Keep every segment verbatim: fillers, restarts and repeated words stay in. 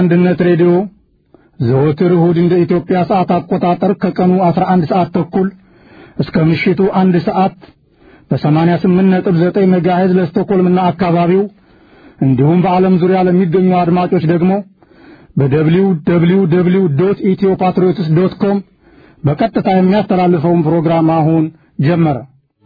አንድነት ሬዲዮ ዘወትር እሁድ እንደ ኢትዮጵያ ሰዓት አቆጣጠር ከቀኑ አስራ አንድ ሰዓት ተኩል እስከ ምሽቱ አንድ ሰዓት በ88.9 ሜጋሄርዝ ለስቶኮልምና አካባቢው እንዲሁም በዓለም ዙሪያ ለሚገኙ አድማጮች ደግሞ በደብሊው ደብሊው ደብሊው ዶት ኢትዮ ፓትሪዮትስ ዶት ኮም በቀጥታ የሚያስተላልፈውን ፕሮግራም አሁን ጀመረ።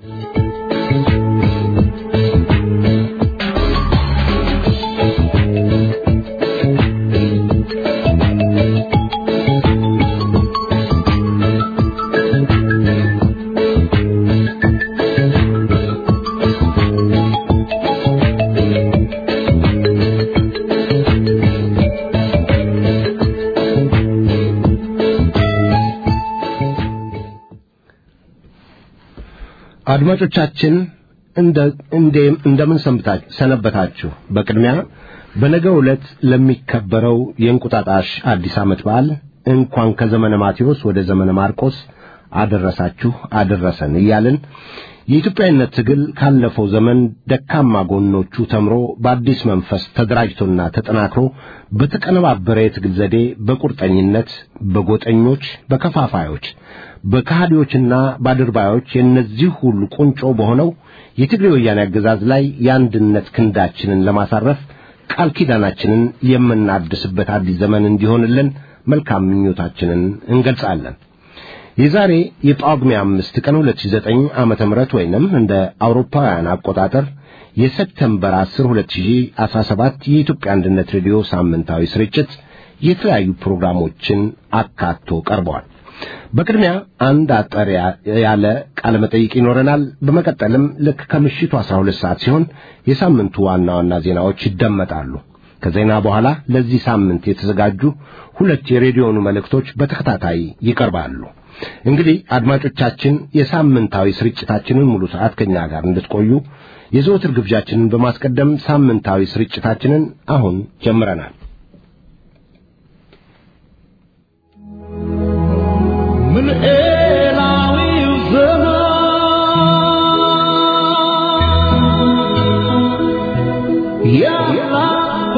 አድማጮቻችን እንደ እንደ እንደምን ሰነበታችሁ። በቅድሚያ በነገው ዕለት ለሚከበረው የእንቁጣጣሽ አዲስ ዓመት በዓል እንኳን ከዘመነ ማቴዎስ ወደ ዘመነ ማርቆስ አደረሳችሁ አደረሰን እያልን የኢትዮጵያዊነት ትግል ካለፈው ዘመን ደካማ ጎኖቹ ተምሮ በአዲስ መንፈስ ተደራጅቶና ተጠናክሮ በተቀነባበረ የትግል ዘዴ በቁርጠኝነት በጎጠኞች በከፋፋዮች በካህዲዎችና ባድርባዮች የነዚህ ሁሉ ቁንጮ በሆነው የትግሬ ወያኔ አገዛዝ ላይ የአንድነት ክንዳችንን ለማሳረፍ ቃል ኪዳናችንን የምናድስበት አዲስ ዘመን እንዲሆንልን መልካም ምኞታችንን እንገልጻለን። የዛሬ የጳጉሜ አምስት ቀን ሁለት ሺህ ዘጠኝ ዓመተ ምህረት ወይንም እንደ አውሮፓውያን አቆጣጠር የሰፕቴምበር አስር ሁለት ሺህ አስራ ሰባት የኢትዮጵያ አንድነት ሬዲዮ ሳምንታዊ ስርጭት የተለያዩ ፕሮግራሞችን አካቶ ቀርቧል። በቅድሚያ አንድ አጠር ያለ ቃለ መጠይቅ ይኖረናል። በመቀጠልም ልክ ከምሽቱ አስራ ሁለት ሰዓት ሲሆን የሳምንቱ ዋና ዋና ዜናዎች ይደመጣሉ። ከዜና በኋላ ለዚህ ሳምንት የተዘጋጁ ሁለት የሬዲዮኑ መልእክቶች በተከታታይ ይቀርባሉ። እንግዲህ አድማጮቻችን የሳምንታዊ ስርጭታችንን ሙሉ ሰዓት ከኛ ጋር እንድትቆዩ የዘወትር ግብዣችንን በማስቀደም ሳምንታዊ ስርጭታችንን አሁን ጀምረናል። ምን ኤላዊው ዘመን ያላበረከቱ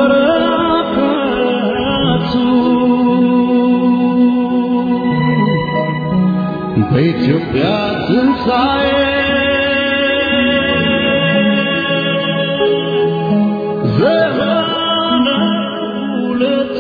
በኢትዮጵያ ትንሣኤ ዘመነ ሁለቱ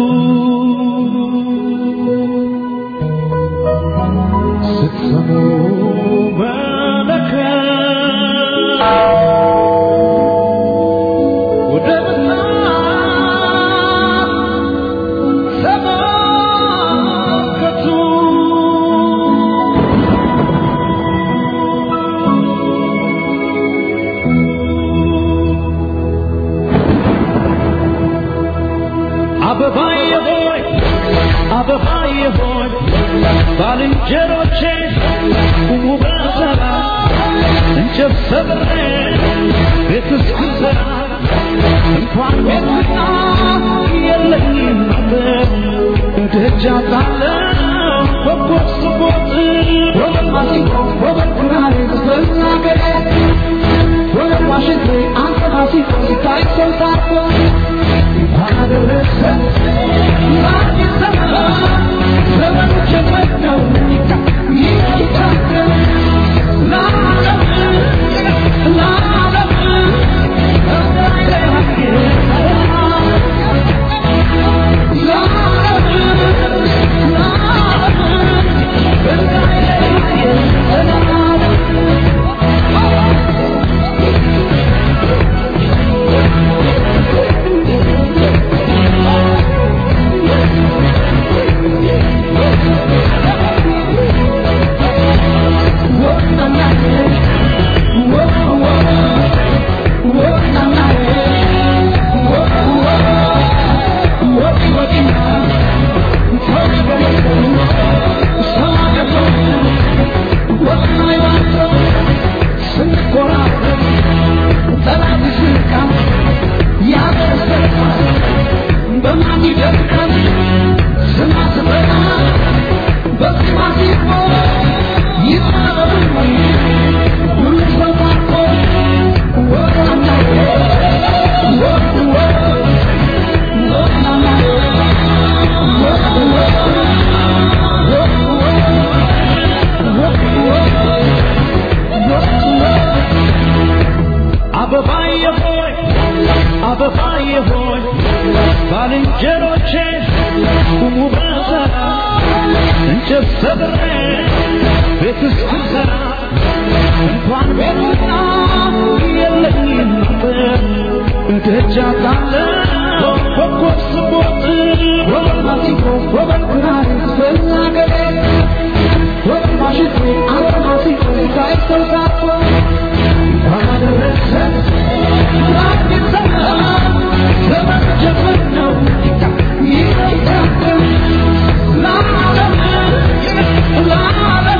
ባልንጀሮቼ ቁሙ በሰራ እንጨት ሰብሬ ቤት እስክሰራ እንኳን ቤትና የለኝም ነበር ደጃ ጣለው ኮኮብ ስቦጥ ወለማሲቆ ወበኩራሪ በሰናገሬ ወለማሽቴ አንተናሲቆ ሲታይ ሰውታቆ እንኳን አደረሰ ዛሬ ዘመን ዘመኑ ጀመር ነው ይካ ይካ ላላ ላላ Whoa, وبسرع انجب صبري بيت السكرة انفعل بيتنا يلي النطر انتهجات على فوق صبوط وما تيكو وما تنار سفلنا قليل وما شتري على ما تيكو كايتو ساكو وما درسل لكن زمان زمان جبرنا يتكتل لا عالم لا عالم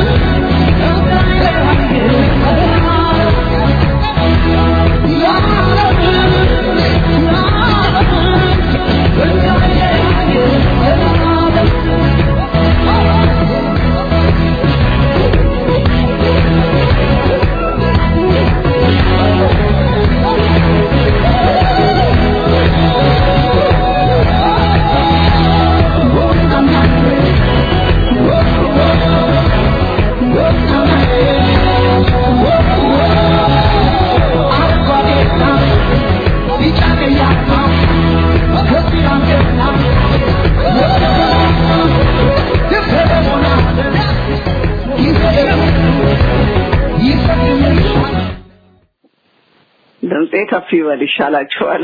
ድምጼ ከፍ ይበል ይሻላችኋል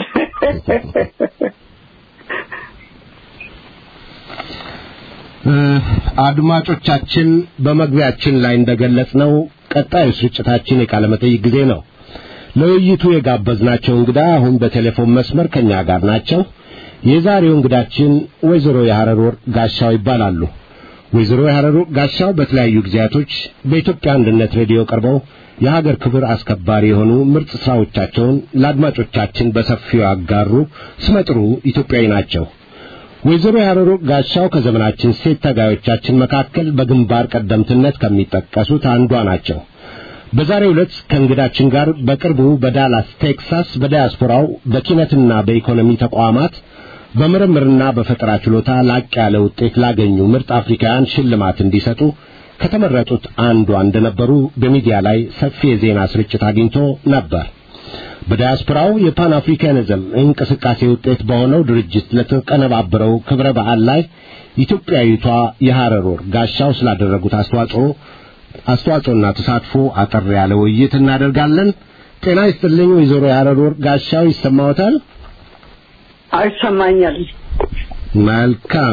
አድማጮቻችን በመግቢያችን ላይ እንደገለጽነው ቀጣዩ ስርጭታችን የቃለ መጠይቅ ጊዜ ነው ለውይይቱ የጋበዝናቸው እንግዳ አሁን በቴሌፎን መስመር ከኛ ጋር ናቸው የዛሬው እንግዳችን ወይዘሮ የሐረር ወርቅ ጋሻው ይባላሉ ወይዘሮ የሐረር ወርቅ ጋሻው በተለያዩ ጊዜያቶች በኢትዮጵያ አንድነት ሬዲዮ ቀርበው የሀገር ክብር አስከባሪ የሆኑ ምርጥ ስራዎቻቸውን ለአድማጮቻችን በሰፊው ያጋሩ ስመጥሩ ኢትዮጵያዊ ናቸው ወይዘሮ የሐረር ወርቅ ጋሻው ከዘመናችን ሴት ታጋዮቻችን መካከል በግንባር ቀደምትነት ከሚጠቀሱት አንዷ ናቸው በዛሬው ዕለት ከእንግዳችን ጋር በቅርቡ በዳላስ ቴክሳስ በዲያስፖራው በኪነትና በኢኮኖሚ ተቋማት በምርምርና በፈጠራ ችሎታ ላቅ ያለ ውጤት ላገኙ ምርጥ አፍሪካውያን ሽልማት እንዲሰጡ ከተመረጡት አንዷ እንደነበሩ በሚዲያ ላይ ሰፊ የዜና ስርጭት አግኝቶ ነበር በዲያስፖራው የፓን አፍሪካኒዝም እንቅስቃሴ ውጤት በሆነው ድርጅት ለተቀነባበረው ክብረ በዓል ላይ ኢትዮጵያዊቷ የሐረር ወርቅ ጋሻው ስላደረጉት አስተዋጽኦ አስተዋጽኦና ተሳትፎ አጠር ያለ ውይይት እናደርጋለን ጤና ይስጥልኝ ወይዘሮ የሐረር ወርቅ ጋሻው ይሰማዎታል አይሰማኛል መልካም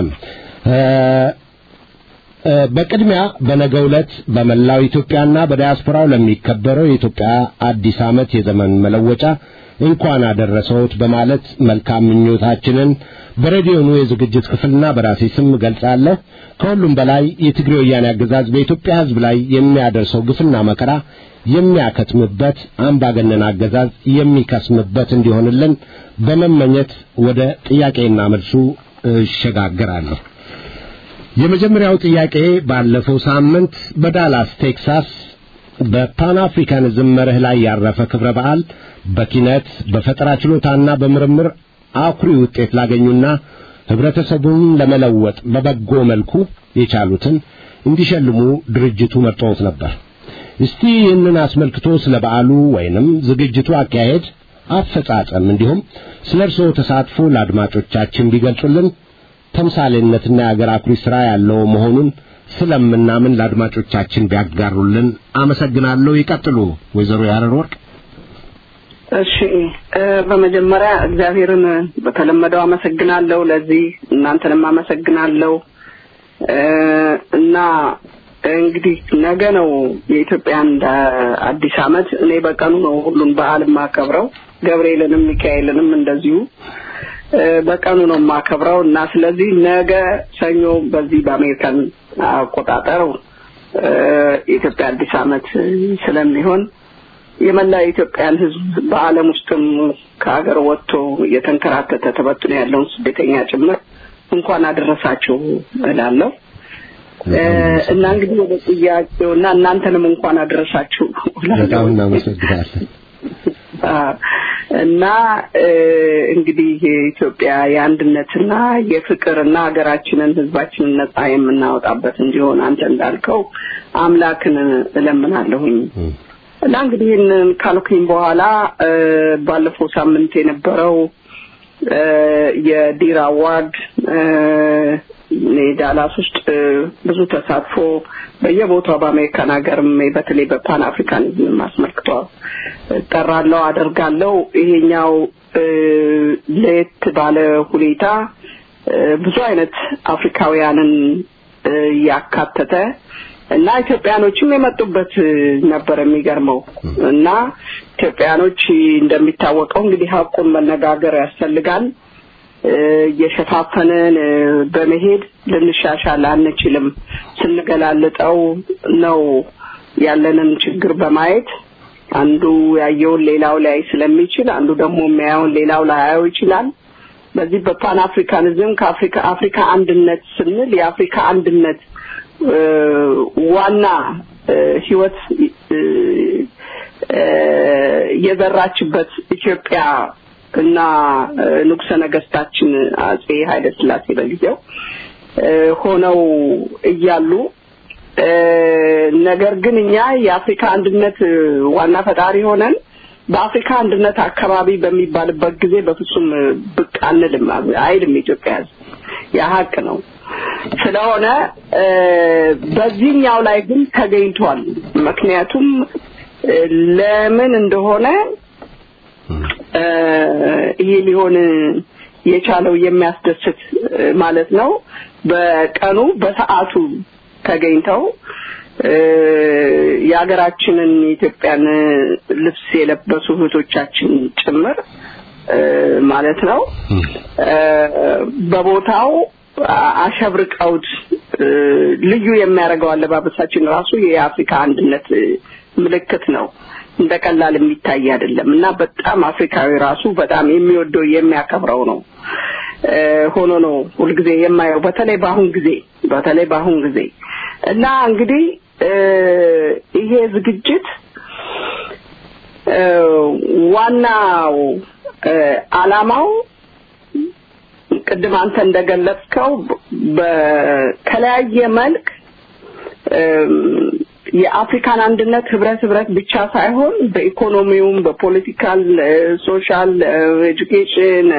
በቅድሚያ በነገው ዕለት በመላው ኢትዮጵያና በዲያስፖራው ለሚከበረው የኢትዮጵያ አዲስ ዓመት የዘመን መለወጫ እንኳን አደረሰዎት በማለት መልካም ምኞታችንን በሬዲዮኑ የዝግጅት ክፍልና በራሴ ስም ገልጻለሁ ከሁሉም በላይ የትግሬ ወያኔ አገዛዝ በኢትዮጵያ ሕዝብ ላይ የሚያደርሰው ግፍና መከራ የሚያከትምበት አምባገነን አገዛዝ የሚከስምበት እንዲሆንልን በመመኘት ወደ ጥያቄና መልሱ እሸጋግራለሁ የመጀመሪያው ጥያቄ ባለፈው ሳምንት በዳላስ ቴክሳስ በፓን አፍሪካኒዝም መርህ ላይ ያረፈ ክብረ በዓል በኪነት በፈጠራ ችሎታና በምርምር አኩሪ ውጤት ላገኙና ህብረተሰቡን ለመለወጥ በበጎ መልኩ የቻሉትን እንዲሸልሙ ድርጅቱ መርጦት ነበር እስቲ ይህንን አስመልክቶ ስለ በዓሉ ወይንም ዝግጅቱ አካሄድ አፈጻጸም እንዲሁም ስለርሶ ተሳትፎ ለአድማጮቻችን ቢገልጹልን ተምሳሌነትና የአገር አኩሪ ስራ ያለው መሆኑን ስለምናምን ለአድማጮቻችን ቢያጋሩልን አመሰግናለሁ ይቀጥሉ ወይዘሮ የሐረር ወርቅ እሺ በመጀመሪያ እግዚአብሔርን በተለመደው አመሰግናለሁ ለዚህ እናንተንም አመሰግናለሁ እና እንግዲህ ነገ ነው የኢትዮጵያ አዲስ ዓመት እኔ በቀኑ ነው ሁሉን በዓል ማከብረው ገብርኤልንም ሚካኤልንም እንደዚሁ በቀኑ ነው ማከብረው እና ስለዚህ ነገ ሰኞ በዚህ በአሜሪካን አቆጣጠር የኢትዮጵያ አዲስ ዓመት ስለሚሆን የመላ ኢትዮጵያን ህዝብ በአለም ውስጥም ከሀገር ወጥቶ የተንከራተተ ተበትኖ ያለውን ስደተኛ ጭምር እንኳን አደረሳችሁ እላለሁ እና እንግዲህ ወደ ጥያቄውና እናንተንም እንኳን አደረሳችሁ በጣም እናመሰግናለን እና እንግዲህ የኢትዮጵያ የአንድነትና የፍቅርና ሀገራችንን ህዝባችንን ነጻ የምናወጣበት እንዲሆን አንተ እንዳልከው አምላክን እለምናለሁኝ እና እንግዲህ ካልኩኝ በኋላ ባለፈው ሳምንት የነበረው የዲራ ዋርድ ዳላስ ውስጥ ብዙ ተሳትፎ በየቦታው በአሜሪካን ሀገርም በተለይ በፓን አፍሪካኒዝም አስመልክቶ ጠራለው አደርጋለሁ። ይሄኛው ለየት ባለ ሁኔታ ብዙ አይነት አፍሪካውያንን ያካተተ እና ኢትዮጵያኖችም የመጡበት ነበር የሚገርመው። እና ኢትዮጵያኖች እንደሚታወቀው እንግዲህ ሀቁን መነጋገር ያስፈልጋል። የሸፋፈነን በመሄድ ልንሻሻል አንችልም። ስንገላልጠው ነው ያለንን ችግር በማየት አንዱ ያየውን ሌላው ላይ ስለሚችል አንዱ ደግሞ የሚያየውን ሌላው ላይ ያየው ይችላል። በዚህ በፓን አፍሪካኒዝም ከአፍሪካ አፍሪካ አንድነት ስንል የአፍሪካ አንድነት ዋና ህይወት የዘራችበት ኢትዮጵያ እና ንጉሠ ነገስታችን አጼ ኃይለ ሥላሴ በጊዜው ሆነው እያሉ ነገር ግን እኛ የአፍሪካ አንድነት ዋና ፈጣሪ ሆነን በአፍሪካ አንድነት አካባቢ በሚባልበት ጊዜ በፍጹም ብቅ አንልም አይልም ኢትዮጵያ ያሐቅ ነው። ስለሆነ በዚህኛው ላይ ግን ተገኝቷል። ምክንያቱም ለምን እንደሆነ ይሄ ሊሆን የቻለው የሚያስደስት ማለት ነው። በቀኑ በሰዓቱ ተገኝተው የሀገራችንን ኢትዮጵያን ልብስ የለበሱ እህቶቻችን ጭምር ማለት ነው በቦታው አሸብርቀውት ልዩ የሚያደርገው አለባበሳችን ራሱ የአፍሪካ አንድነት ምልክት ነው። እንደቀላል የሚታይ አይደለም እና በጣም አፍሪካዊ ራሱ በጣም የሚወደው የሚያከብረው ነው ሆኖ ነው ሁሉ ጊዜ የማየው በተለይ ባሁን ጊዜ በተለይ ባሁን ጊዜ እና እንግዲህ ይሄ ዝግጅት ዋናው አላማው ቅድም አንተ እንደገለጽከው በተለያየ መልክ የአፍሪካን አንድነት ህብረት ህብረት ብቻ ሳይሆን በኢኮኖሚውም በፖለቲካል ሶሻል ኤጁኬሽን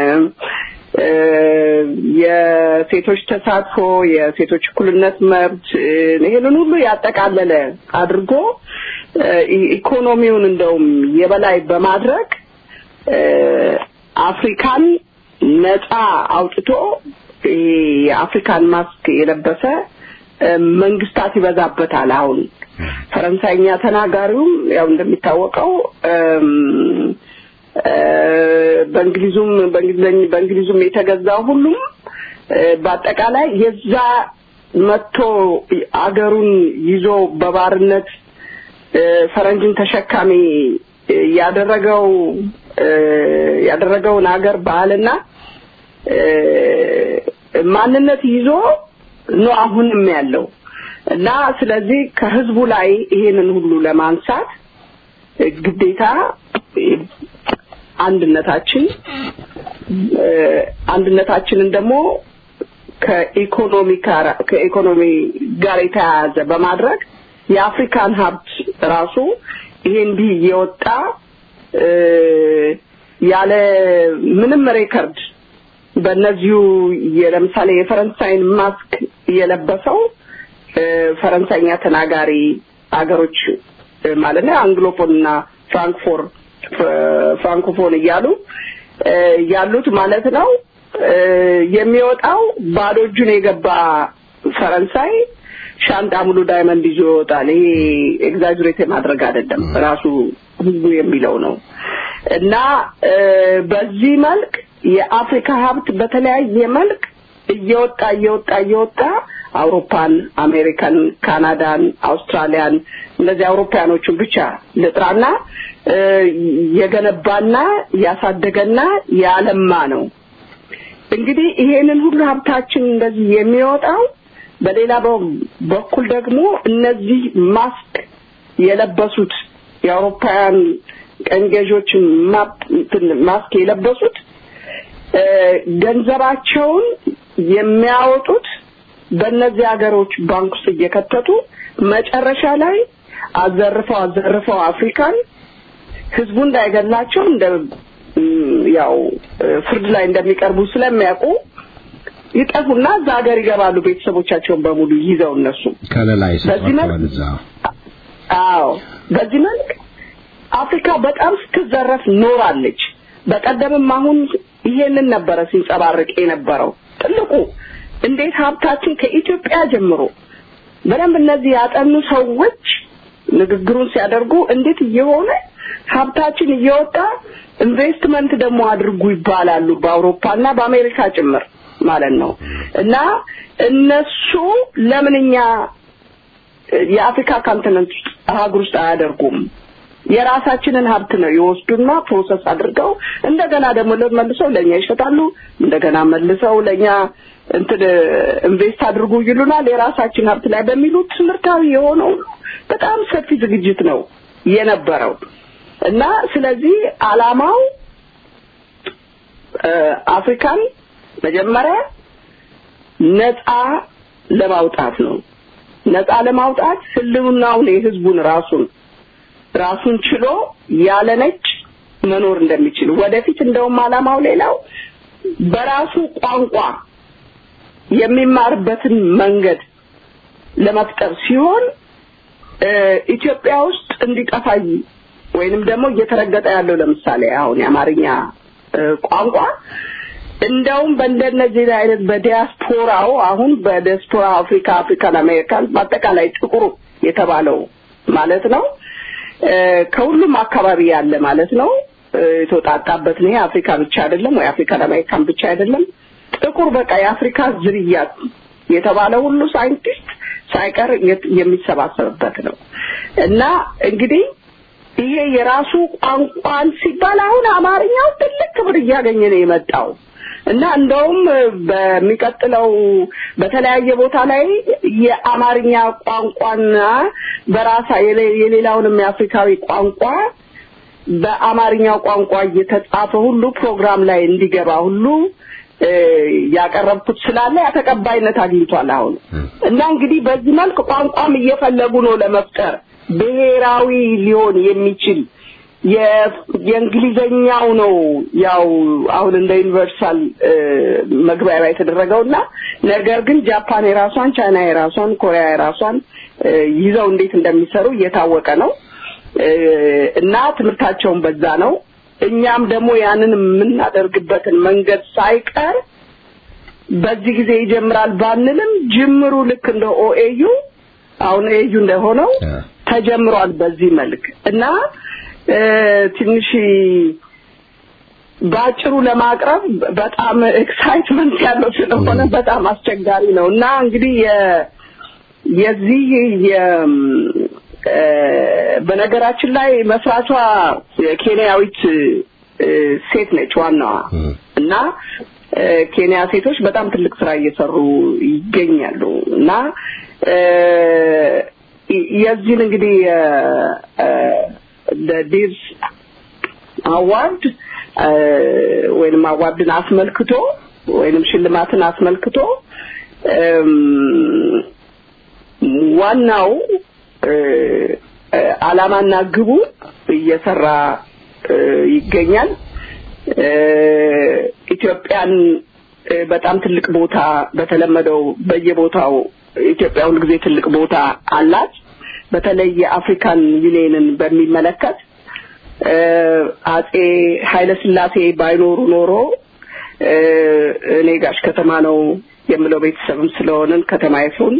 የሴቶች ተሳትፎ የሴቶች እኩልነት መብት ይሄንን ሁሉ ያጠቃለለ አድርጎ ኢኮኖሚውን እንደውም የበላይ በማድረግ አፍሪካን ነፃ አውጥቶ የአፍሪካን ማስክ የለበሰ መንግስታት ይበዛበታል። አሁን ፈረንሳይኛ ተናጋሪውም ያው እንደሚታወቀው በእንግሊዙም በእንግሊዘኛ በእንግሊዙም የተገዛው ሁሉም በአጠቃላይ የዛ መጥቶ አገሩን ይዞ በባርነት ፈረንጅን ተሸካሚ ያደረገው ያደረገውን አገር ባህልና ማንነት ይዞ ነው አሁንም ያለው እና ስለዚህ ከህዝቡ ላይ ይሄንን ሁሉ ለማንሳት ግዴታ አንድነታችን አንድነታችንን ደግሞ ከኢኮኖሚ ጋር ከኢኮኖሚ ጋር የተያያዘ በማድረግ የአፍሪካን ሀብት ራሱ ይሄን ቢ የወጣ ያለ ምንም ሬከርድ በእነዚሁ ለምሳሌ የፈረንሳይን ማስክ የለበሰው ፈረንሳይኛ ተናጋሪ አገሮች ማለት ነው አንግሎፎንና ፍራንክፎር ፍራንኮፎን ይያሉ ያሉት ማለት ነው የሚወጣው ባዶ እጁን የገባ ፈረንሳይ ሻንጣ ሙሉ ዳይመንድ ይዞ ይወጣል። ይሄ ኤግዛጀሬት ማድረግ አይደለም ራሱ ህዝቡ የሚለው ነው እና በዚህ መልክ የአፍሪካ ሀብት በተለያየ መልክ እየወጣ እየወጣ እየወጣ አውሮፓን አሜሪካን ካናዳን አውስትራሊያን እነዚህ አውሮፓያኖቹን ብቻ ለጥራና የገነባና ያሳደገና ያለማ ነው። እንግዲህ ይሄንን ሁሉ ሀብታችን እንደዚህ የሚወጣው በሌላ በኩል ደግሞ እነዚህ ማስክ የለበሱት የአውሮፓያን ቀንገጆች ማስክ የለበሱት ገንዘባቸውን የሚያወጡት በእነዚህ ሀገሮች ባንክ ውስጥ እየከተቱ መጨረሻ ላይ አዘርፈው አዘርፈው አፍሪካን ህዝቡ እንዳይገላቸው እንደ ያው ፍርድ ላይ እንደሚቀርቡ ስለሚያውቁ ይጠፉና እዛ ሀገር ይገባሉ ቤተሰቦቻቸውን በሙሉ ይዘው እነሱ ከለላይ ሰጥተዋልዛ አዎ በዚህ መልክ አፍሪካ በጣም ስትዘረፍ ኖራለች በቀደምም አሁን ይሄንን ነበር ሲንጸባረቅ የነበረው ጥልቁ እንዴት ሀብታችን ከኢትዮጵያ ጀምሮ በደንብ እነዚህ ያጠኑ ሰዎች ንግግሩን ሲያደርጉ እንዴት እየሆነ ሀብታችን እየወጣ ኢንቨስትመንት ደግሞ አድርጉ ይባላሉ በአውሮፓና በአሜሪካ ጭምር ማለት ነው እና እነሱ ለምንኛ የአፍሪካ ኮንቲኔንት አህጉር ውስጥ አያደርጉም የራሳችንን ሀብት ነው ይወስዱና ፕሮሰስ አድርገው እንደገና ደግሞ ለመልሰው ለኛ ይሸጣሉ እንደገና መልሰው ለኛ እንትን ኢንቨስት አድርጉ ይሉናል የራሳችን ሀብት ላይ በሚሉት ትምርታዊ የሆነው በጣም ሰፊ ዝግጅት ነው የነበረው እና ስለዚህ አላማው አፍሪካን መጀመሪያ ነፃ ለማውጣት ነው ነፃ ለማውጣት ህልውናውን የህዝቡን ራሱን ራሱን ችሎ ያለ ነጭ መኖር እንደሚችል ወደፊት እንደውም አላማው ሌላው በራሱ ቋንቋ የሚማርበትን መንገድ ለመፍጠር ሲሆን ኢትዮጵያ ውስጥ እንዲጠፋይ ወይንም ደግሞ እየተረገጠ ያለው ለምሳሌ አሁን የአማርኛ ቋንቋ እንደውም በእንደነዚህ አይነት በዲያስፖራው አሁን በዲያስፖራ አፍሪካ አፍሪካን አሜሪካን በአጠቃላይ ጥቁሩ የተባለው ማለት ነው ከሁሉም አካባቢ ያለ ማለት ነው የተወጣጣበት ነው አፍሪካ ብቻ አይደለም ወይ አፍሪካን አሜሪካን ብቻ አይደለም ጥቁር በቃ የአፍሪካ ዝርያት የተባለው ሁሉ ሳይንቲስት ሳይቀር የሚሰባሰብበት ነው እና እንግዲህ ይሄ የራሱ ቋንቋን ሲባል አሁን አማርኛው ትልቅ ክብር እያገኘ ነው የመጣው እና እንደውም በሚቀጥለው በተለያየ ቦታ ላይ የአማርኛ ቋንቋና በራሳ የሌላውንም የአፍሪካዊ ቋንቋ በአማርኛ ቋንቋ እየተጻፈ ሁሉ ፕሮግራም ላይ እንዲገባ ሁሉ ያቀረብኩት ስላለ ያተቀባይነት አግኝቷል አሁን እና እንግዲህ በዚህ መልኩ ቋንቋም እየፈለጉ ነው ለመፍጠር ብሔራዊ ሊሆን የሚችል የእንግሊዘኛው ነው ያው አሁን እንደ ዩኒቨርሳል መግባቢያ የተደረገውና ነገር ግን ጃፓን የራሷን ቻይና የራሷን ኮሪያ የራሷን ይዘው እንዴት እንደሚሰሩ እየታወቀ ነው እና ትምርታቸውን በዛ ነው እኛም ደግሞ ያንን የምናደርግበትን መንገድ ሳይቀር በዚህ ጊዜ ይጀምራል ባንልም ጅምሩ ልክ እንደ ኦኤዩ አሁን ኤዩ እንደሆነው ተጀምሯል በዚህ መልክ እና ትንሽ ባጭሩ ለማቅረብ በጣም ኤክሳይትመንት ያለው ስለሆነ በጣም አስቸጋሪ ነውና እንግዲህ የዚህ የ በነገራችን ላይ መስራቿ ኬንያዊት ሴት ነች ዋናዋ እና ኬንያ ሴቶች በጣም ትልቅ ስራ እየሰሩ ይገኛሉ እና የዚህን እንግዲህ the Deers award ወይንም አዋርድን አስመልክቶ ወይንም ሽልማትን አስመልክቶ ዋናው አላማና ግቡ እየሰራ ይገኛል ኢትዮጵያን በጣም ትልቅ ቦታ በተለመደው በየቦታው ኢትዮጵያ ሁሉ ጊዜ ትልቅ ቦታ አላት በተለይ የአፍሪካን ዩኒየንን በሚመለከት አጼ ኃይለ ሥላሴ ባይኖሩ ኖሮ እኔ ጋሽ ከተማ ነው የምለው ቤተሰብም ስለሆነን ከተማይቱን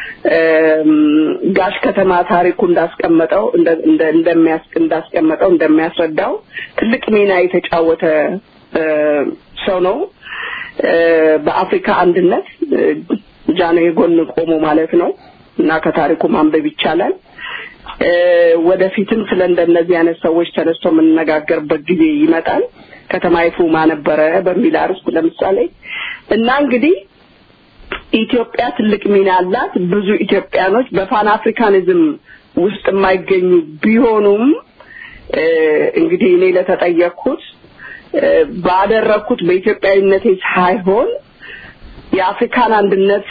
ጋሽ ከተማ ታሪኩ እንዳስቀመጠው እንደ እንደሚያስ እንዳስቀመጠው እንደሚያስረዳው ትልቅ ሚና የተጫወተ ሰው ነው በአፍሪካ አንድነት ጃኖ የጎን ቆሞ ማለት ነው እና ከታሪኩ ማንበብ ይቻላል ወደፊትም ስለ እንደነዚህ አይነት ሰዎች ተነስቶ መነጋገርበት ጊዜ ይመጣል ከተማይቱ ማነበረ በሚል አርዕስት ለምሳሌ እና እንግዲህ ኢትዮጵያ ትልቅ ሚና አላት ብዙ ኢትዮጵያኖች በፓን አፍሪካኒዝም ውስጥ የማይገኙ ቢሆኑም እንግዲህ እኔ ለተጠየቅኩት ባደረኩት በኢትዮጵያዊነቴ ሳይሆን የአፍሪካን አንድነት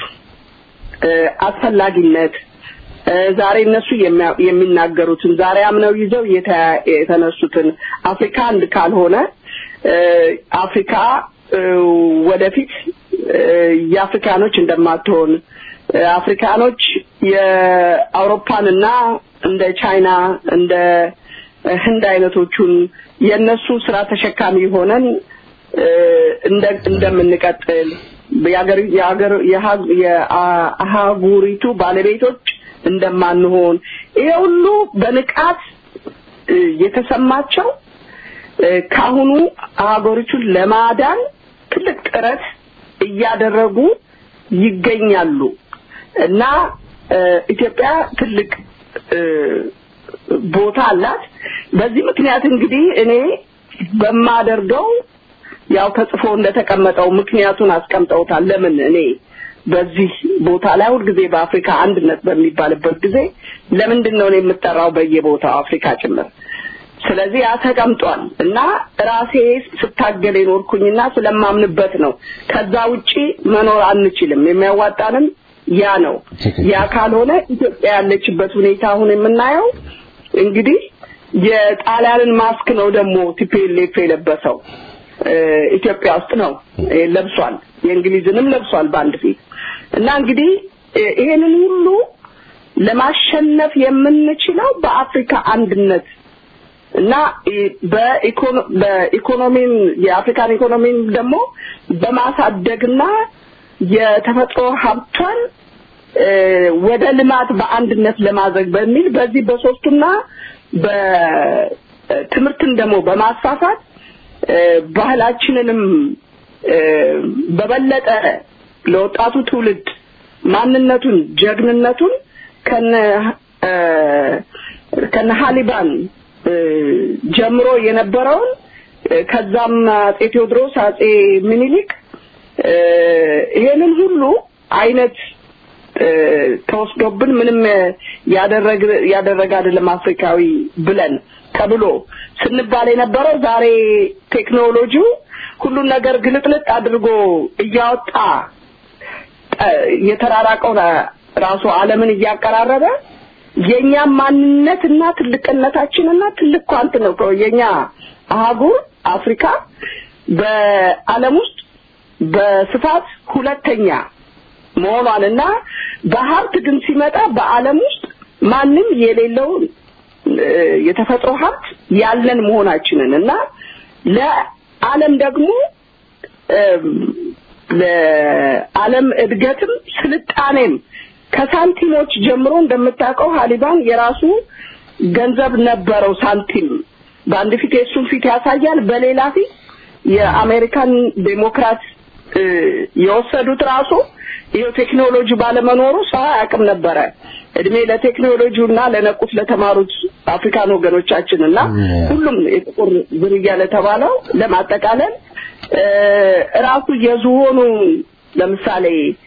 አስፈላጊነት ዛሬ እነሱ የሚናገሩትን ዛሬ አምነው ይዘው የተነሱትን አፍሪካ አንድ ካልሆነ አፍሪካ ወደፊት የአፍሪካኖች እንደማትሆን አፍሪካኖች የአውሮፓንና እንደ ቻይና እንደ ህንድ አይነቶቹን የነሱ ስራ ተሸካሚ ሆነን እንደ እንደምንቀጥል በያገር ያገር የአህጉሪቱ ባለቤቶች እንደማንሆን ይሄ ሁሉ በንቃት የተሰማቸው ካሁኑ አህጉሪቱን ለማዳን ትልቅ ጥረት እያደረጉ ይገኛሉ እና ኢትዮጵያ ትልቅ ቦታ አላት በዚህ ምክንያት እንግዲህ እኔ በማደርገው ያው ተጽፎ እንደተቀመጠው ምክንያቱን አስቀምጠውታል ለምን እኔ በዚህ ቦታ ላይ ሁሉ ጊዜ በአፍሪካ አንድነት በሚባልበት ጊዜ ለምንድን ነው እኔ የምጠራው በየቦታው አፍሪካ ጭምር ስለዚህ ያተቀምጧል እና ራሴ ስታገል ይኖርኩኝና ስለማምንበት ነው ከዛ ውጪ መኖር አንችልም የሚያዋጣንም ያ ነው ያ ካልሆነ ኢትዮጵያ ያለችበት ሁኔታ አሁን የምናየው እንግዲህ የጣሊያንን ማስክ ነው ደግሞ ቲፒኤልኤፍ የለበሰው ኢትዮጵያ ውስጥ ነው ለብሷል የእንግሊዝንም ለብሷል ባንድ ፊት እና እንግዲህ ይሄንን ሁሉ ለማሸነፍ የምንችለው በአፍሪካ አንድነት እና በኢኮኖሚም የአፍሪካን ኢኮኖሚም ደግሞ በማሳደግና የተፈጥሮ ሀብቷን ወደ ልማት በአንድነት ለማድረግ በሚል በዚህ በሶስቱና በትምህርትን ደግሞ በማስፋፋት ባህላችንንም በበለጠ ለወጣቱ ትውልድ ማንነቱን ጀግንነቱን ከነ ከነ ሃሊባን ጀምሮ የነበረውን ከዛም አጼ ቴዎድሮስ አጼ ምኒልክ ይሄንን ሁሉ አይነት ተወስዶብን ምንም ያደረገ ያደረገ አይደለም አፍሪካዊ ብለን ተብሎ ስንባል የነበረው ዛሬ ቴክኖሎጂው ሁሉ ነገር ግልጥልጥ አድርጎ እያወጣ የተራራቀው ራሱ ዓለምን እያቀራረበ የኛ ማንነትና ትልቅነታችንና ትልቅ ኳንት ነው የኛ አህጉር አፍሪካ በዓለም ውስጥ በስፋት ሁለተኛ መሆኗንና በሀብት ግን ሲመጣ በዓለም ውስጥ ማንም የሌለው የተፈጥሮ ሀብት ያለን መሆናችንንና ለዓለም ደግሞ ለዓለም እድገትም ስልጣኔም ከሳንቲሞች ጀምሮ እንደምታውቀው ሃሊባን የራሱ ገንዘብ ነበረው ሳንቲም በአንድ ፊት የሱን ፊት ያሳያል በሌላ ፊት የአሜሪካን ዴሞክራት የወሰዱት ራሱ ይሄ ቴክኖሎጂ ባለመኖሩ ሰው አያውቅም ነበር እድሜ ለቴክኖሎጂውና ለነቁት ለተማሩት አፍሪካን ወገኖቻችንና ሁሉም የጥቁር ዝርያ ለተባለው ለማጠቃለል ራሱ የዝሆኑ ለምሳሌ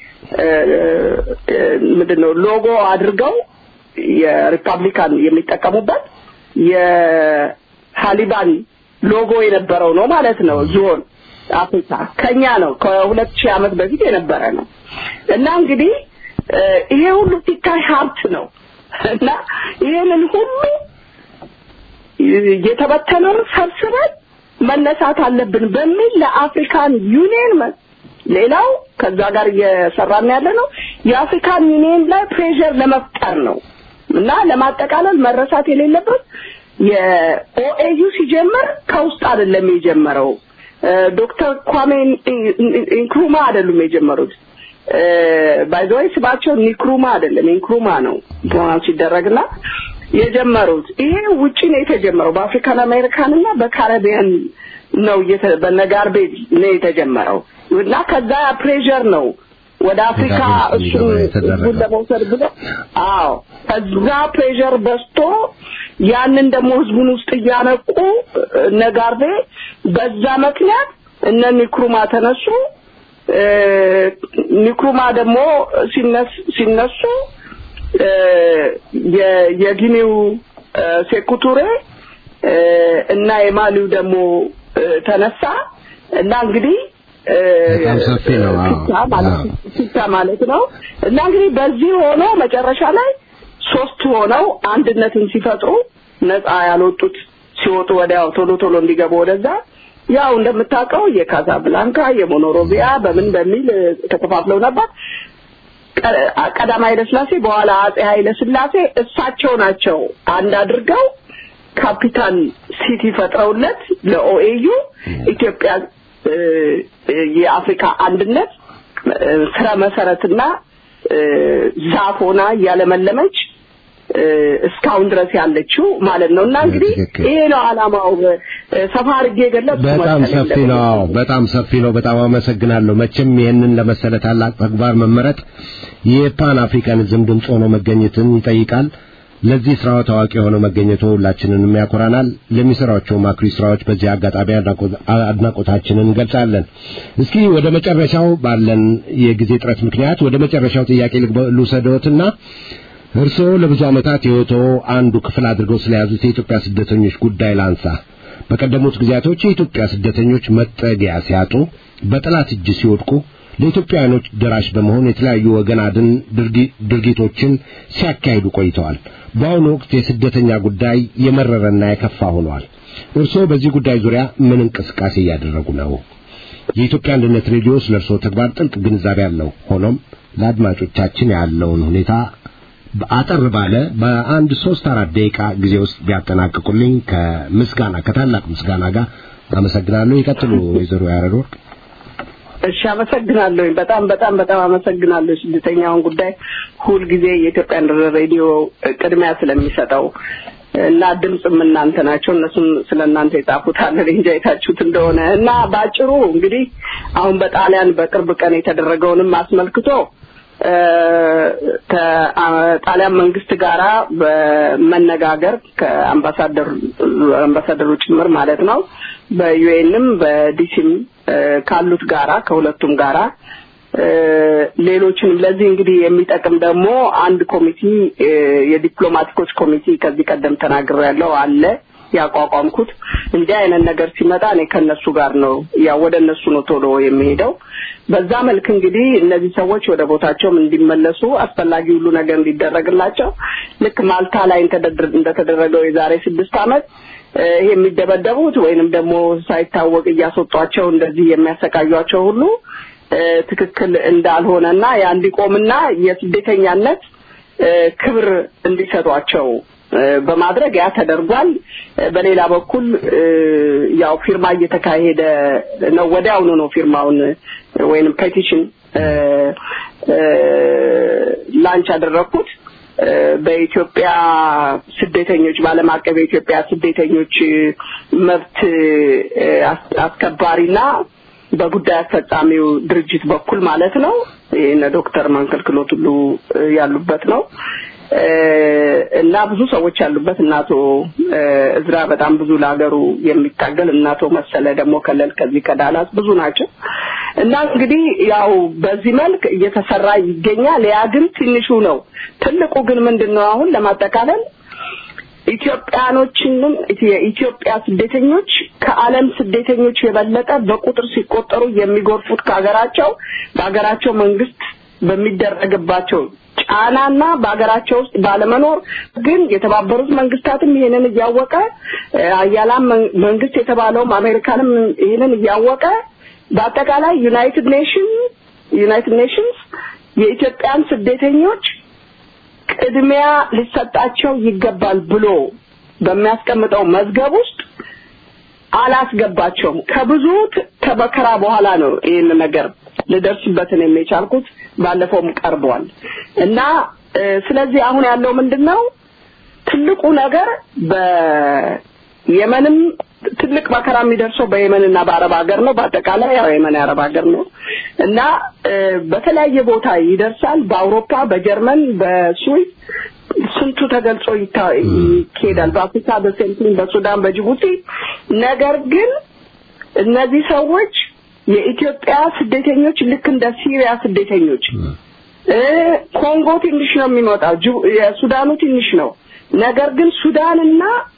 ምንድነው ሎጎ አድርገው የሪፐብሊካን የሚጠቀሙበት የሃሊባን ሎጎ የነበረው ነው ማለት ነው ዝሆን አፍሪካ ከኛ ነው ከሁለት ሺህ ዓመት በፊት የነበረ ነው እና እንግዲህ ይሄ ሁሉ ሲታይ ሀብት ነው እና ይሄንን ሁሉ የተበተነውን ሰብስበን መነሳት አለብን በሚል ለአፍሪካን ዩኒየን ሌላው ከዛ ጋር እየሰራን ያለ ነው የአፍሪካን ዩኒየን ላይ ፕሬሸር ለመፍጠር ነው እና ለማጠቃለል መረሳት የሌለበት የኦኤዩ ሲጀመር ከውስጥ አይደለም የጀመረው ዶክተር ኳሜ ኢንክሩማ አይደሉም የጀመሩት ባይ ዘ ወይ ስባቸው ኒክሩማ አይደለም ኢንክሩማ ነው ፕሮናንስ ይደረግና የጀመሩት ይሄ ውጪ ነው የተጀመረው በአፍሪካን አሜሪካንና በካሪቢያን ነው በነጋርቤጅ ነው የተጀመረው እና ከዛ ፕሬሸር ነው ወደ አፍሪካ እሱ ለመውሰድ ብሎ አዎ ከዛ ፕሬሸር በስቶ ያንን ደግሞ ህዝቡን ውስጥ ያነቁ ነጋርቤ በዛ ምክንያት እነ ኒክሩማ ተነሱ ኒክሩማ ደግሞ ሲነስ ሲነሱ የጊኒው ሴኩቱሬ እና የማሊው ደግሞ ተነሳ እና እንግዲህ ሰፊ ነው ማለት ነው እና እንግዲህ በዚህ ሆኖ መጨረሻ ላይ ሶስት ሆነው አንድነትን ሲፈጥሩ ነፃ ያልወጡት ሲወጡ ወዲያው ቶሎ ቶሎ እንዲገቡ ወደዛ ያው እንደምታውቀው የካዛብላንካ የሞኖሮቪያ በምን በሚል ተከፋፍለው ነበር። ቀዳማዊ ኃይለ ሥላሴ በኋላ አጼ ኃይለ ሥላሴ እሳቸው ናቸው አንድ አድርገው ካፒታል ሲቲ ፈጥረውለት ለኦኤዩ ኢትዮጵያ የአፍሪካ አንድነት ስራ መሰረትና ዛፎና ያለመለመች እስካሁን ድረስ ያለችው ማለት ነውና እንግዲህ ይሄ ነው አላማው ሰፋ አድርጌ ገለጽኩ። በጣም ሰፊ ነው በጣም ሰፊ ነው። በጣም አመሰግናለሁ። መቼም ይሄንን ለመሰለ ታላቅ ተግባር መመረጥ የፓን አፍሪካኒዝም ድምጽ ሆኖ መገኘትን ይጠይቃል። ለዚህ ስራው ታዋቂ ሆኖ መገኘቱ ሁላችንንም ያኮራናል። ለሚሰራቸው ማክሪ ስራዎች በዚህ አጋጣሚ አድናቆታችንን እንገልጻለን። እስኪ ወደ መጨረሻው ባለን የጊዜ ጥረት ምክንያት ወደ መጨረሻው ጥያቄ ልውሰዶትና እርስዎ ለብዙ ዓመታት የወቶ አንዱ ክፍል አድርገው ስለያዙት የኢትዮጵያ ስደተኞች ጉዳይ ላንሳ። በቀደሙት ጊዜያቶች የኢትዮጵያ ስደተኞች መጠጊያ ሲያጡ በጠላት እጅ ሲወድቁ ለኢትዮጵያውያኖች ደራሽ በመሆን የተለያዩ ወገን አድን ድርጊቶችን ሲያካሂዱ ቆይተዋል። በአሁኑ ወቅት የስደተኛ ጉዳይ የመረረና የከፋ ሆኗል። እርስዎ በዚህ ጉዳይ ዙሪያ ምን እንቅስቃሴ እያደረጉ ነው? የኢትዮጵያ አንድነት ሬዲዮ ስለእርስዎ ተግባር ጥልቅ ግንዛቤ አለው። ሆኖም ለአድማጮቻችን ያለውን ሁኔታ በአጠር ባለ በአንድ ሶስት አራት ደቂቃ ጊዜ ውስጥ ቢያጠናቅቁልኝ ከምስጋና ከታላቅ ምስጋና ጋር አመሰግናለሁ። ይቀጥሉ ወይዘሮ ያረዶር። እሺ አመሰግናለሁ። በጣም በጣም በጣም አመሰግናለሁ። ስደተኛውን ጉዳይ ሁሉ ጊዜ የኢትዮጵያ አንድነት ሬዲዮ ቅድሚያ ስለሚሰጠው እና ድምጽም እናንተ ናቸው። እነሱም ስለናንተ የጻፉታል እንጂ አይታችሁት እንደሆነ እና ባጭሩ እንግዲህ አሁን በጣሊያን በቅርብ ቀን የተደረገውንም አስመልክቶ ከጣሊያን መንግስት ጋራ በመነጋገር ከአምባሳደር አምባሳደሮች ጭምር ማለት ነው በዩኤንም በዲሲም ካሉት ጋራ ከሁለቱም ጋራ ሌሎችንም ለዚህ እንግዲህ የሚጠቅም ደግሞ አንድ ኮሚቴ የዲፕሎማቲኮች ኮሚቴ ከዚህ ቀደም ተናግሬያለሁ አለ ያቋቋምኩት። እንዲህ አይነት ነገር ሲመጣ እኔ ከነሱ ጋር ነው ያው ወደ እነሱ ነው ቶሎ የሚሄደው። በዛ መልክ እንግዲህ እነዚህ ሰዎች ወደ ቦታቸውም እንዲመለሱ አስፈላጊ ሁሉ ነገር እንዲደረግላቸው ልክ ማልታ ላይ እንደተደረገው የዛሬ ስድስት ዓመት ይሄ የሚደበደቡት ወይንም ደግሞ ሳይታወቅ እያስወጧቸው እንደዚህ የሚያሰቃዩቸው ሁሉ ትክክል እንዳልሆነና ያ እንዲቆምና የስደተኛነት ክብር እንዲሰጧቸው በማድረግ ያ ተደርጓል። በሌላ በኩል ያው ፊርማ እየተካሄደ ነው። ወዲያውኑ ነው ፊርማውን ወይንም ፔቲሽን ላንች አደረኩት በኢትዮጵያ ስደተኞች ባለም አቀፍ የኢትዮጵያ ስደተኞች መብት አስከባሪና በጉዳይ አስፈጻሚው ድርጅት በኩል ማለት ነው። የነ ዶክተር ማንከልክሎት ሁሉ ያሉበት ነው እና ብዙ ሰዎች ያሉበት እናቶ እዝራ በጣም ብዙ ለሀገሩ የሚታገል እናቶ መሰለ ደግሞ ከለል ከዚህ ከዳላስ ብዙ ናቸው እና እንግዲህ ያው በዚህ መልክ እየተሰራ ይገኛል። ያ ግን ትንሹ ነው። ትልቁ ግን ምንድነው አሁን ለማጠቃለል ኢትዮጵያኖችንም የኢትዮጵያ ስደተኞች ከዓለም ስደተኞች የበለጠ በቁጥር ሲቆጠሩ የሚጎርፉት ከሀገራቸው በሀገራቸው መንግስት በሚደረግባቸው ጫናና በአገራቸው ውስጥ ባለመኖር ግን የተባበሩት መንግስታትም ይሄንን እያወቀ አያላም መንግስት የተባለው አሜሪካንም ይሄንን እያወቀ በአጠቃላይ ዩናይትድ ኔሽን ዩናይትድ ኔሽንስ የኢትዮጵያን ስደተኞች ቅድሚያ ሊሰጣቸው ይገባል ብሎ በሚያስቀምጠው መዝገብ ውስጥ አላስገባቸውም። ከብዙ ተበከራ በኋላ ነው ይሄን ነገር ለደርስበትን የሚቻልኩት ባለፈውም ቀርቧል እና ስለዚህ አሁን ያለው ምንድነው ትልቁ ነገር በየመንም ትልቅ መከራ የሚደርሰው በየመንና በአረብ ሀገር ነው። በአጠቃላይ ያው የመን አረብ ሀገር ነው እና በተለያየ ቦታ ይደርሳል። በአውሮፓ በጀርመን በስዊስ ስንቱ ተገልጾ ይካሄዳል። በአፍሪካ በሴንቲን በሱዳን በጅቡቲ ነገር ግን እነዚህ ሰዎች የኢትዮጵያ ስደተኞች ልክ እንደ ሲሪያ ስደተኞች ኮንጎ ትንሽ ነው የሚመጣው የሱዳኑ ትንሽ ነው ነገር ግን ሱዳንና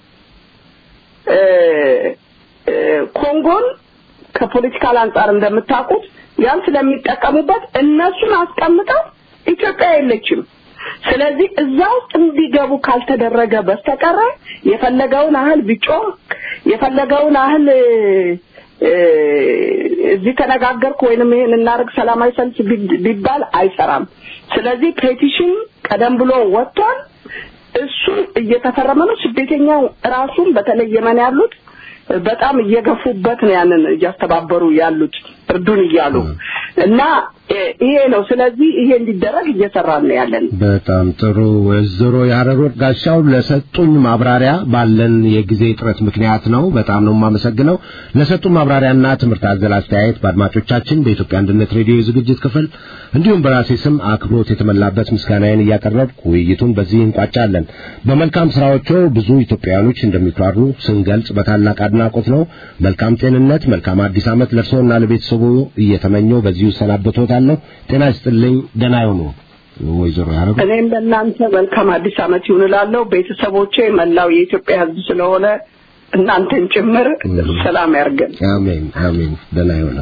ኮንጎን ከፖለቲካል አንፃር እንደምታውቁት ያን ስለሚጠቀሙበት እነሱን አስቀምጠው ኢትዮጵያ የለችም። ስለዚህ እዛው እንዲገቡ ካልተደረገ በስተቀር የፈለገውን አህል ቢጮህ የፈለገውን አህል እዚህ ተነጋገርኩ ወይንም ይሄን እናርግ ሰላማዊ ሰልፍ ቢባል አይሰራም ስለዚህ ፔቲሽን ቀደም ብሎ ወጥቷል እሱ እየተፈረመ ነው ስደተኛው ራሱን በተለይ የማን ያሉት በጣም እየገፉበት ነው ያንን እያስተባበሩ ያሉት እርዱን ይያሉ እና ይሄ ነው ስለዚህ ይሄ እንዲደረግ እየሰራን ነው ያለን በጣም ጥሩ ወዝሮ ያረሩት ጋሻው ለሰጡኝ ማብራሪያ ባለን የጊዜ ጥረት ምክንያት ነው በጣም ነው ማመሰግነው ለሰጡኝ ማብራሪያና ትምህርት አዘል አስተያየት በአድማጮቻችን በኢትዮጵያ አንድነት ሬዲዮ ዝግጅት ክፍል እንዲሁም በራሴ ስም አክብሮት የተመላበት ምስጋናዬን እያቀረብኩ ውይይቱን በዚህ እንቋጫለን በመልካም ስራዎቹ ብዙ ኢትዮጵያውያኖች እንደሚኩራሩ ስንገልጽ በታላቅ አድናቆት ነው መልካም ጤንነት መልካም አዲስ ዓመት ለርሶና ለቤተሰቡ እየተመኘው በዚሁ ሰናበቶታለሁ ጤና ይስጥልኝ ደህና ይሁኑ ወይዘሮ ያረብ እኔም ለእናንተ መልካም አዲስ ዓመት ይሁንላለሁ ቤተሰቦቼ መላው የኢትዮጵያ ሕዝብ ስለሆነ እናንተን ጭምር ሰላም ያርገን አሜን አሜን ደህና ይሁኑ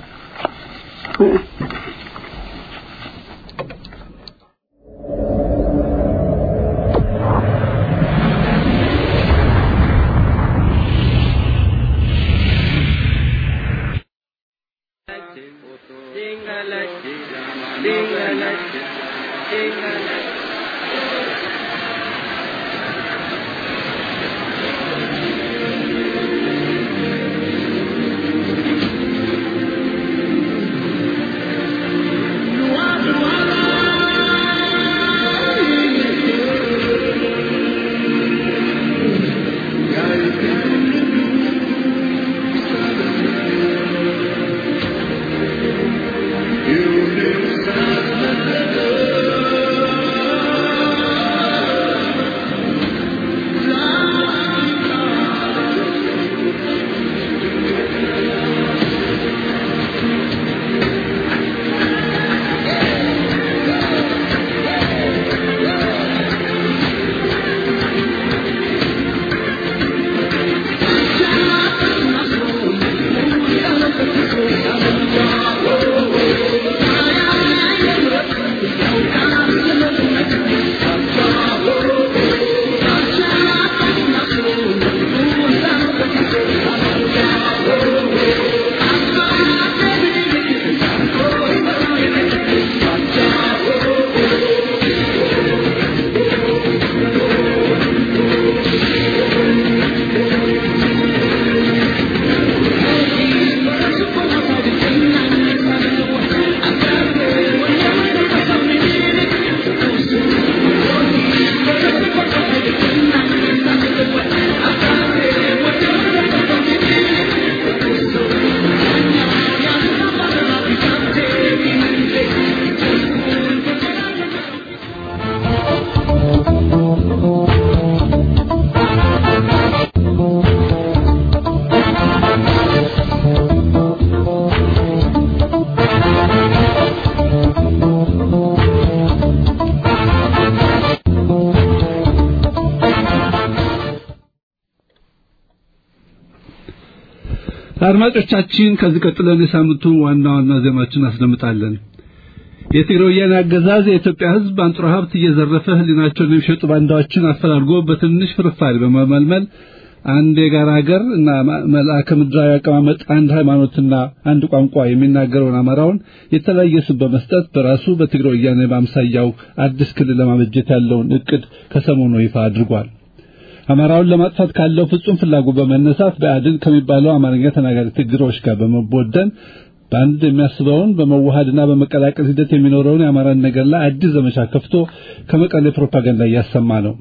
አድማጮቻችን ከዚህ ቀጥለን የሳምንቱ ዋና ዋና ዜናዎችን አስደምጣለን የትግራይ አገዛዝ የኢትዮጵያ ሕዝብ አንጥሮ ሀብት እየዘረፈ ህሊናቸውን የሚሸጡ ባንዳዎችን አፈላልጎ በትንሽ ፍርፋሪ በመመልመል አንድ የጋራ ሀገር እና መልአከ ምድራዊ አቀማመጥ አንድ ሃይማኖትና አንድ ቋንቋ የሚናገረውን አማራውን የተለያየ ስም በመስጠት በራሱ በትግራይ ወያኔ በአምሳያው አዲስ ክልል ለማበጀት ያለውን እቅድ ከሰሞኑ ይፋ አድርጓል አማራውን ለማጥፋት ካለው ፍጹም ፍላጎት በመነሳት በአድን ከሚባለው አማርኛ ተናጋሪ ትግሮች ጋር በመቦደን ባንድ የሚያስበውን በመዋሃድና በመቀላቀል ሂደት የሚኖረውን የአማራን ነገር ላይ አዲስ ዘመቻ ከፍቶ ከመቀሌ ፕሮፓጋንዳ እያሰማ ነው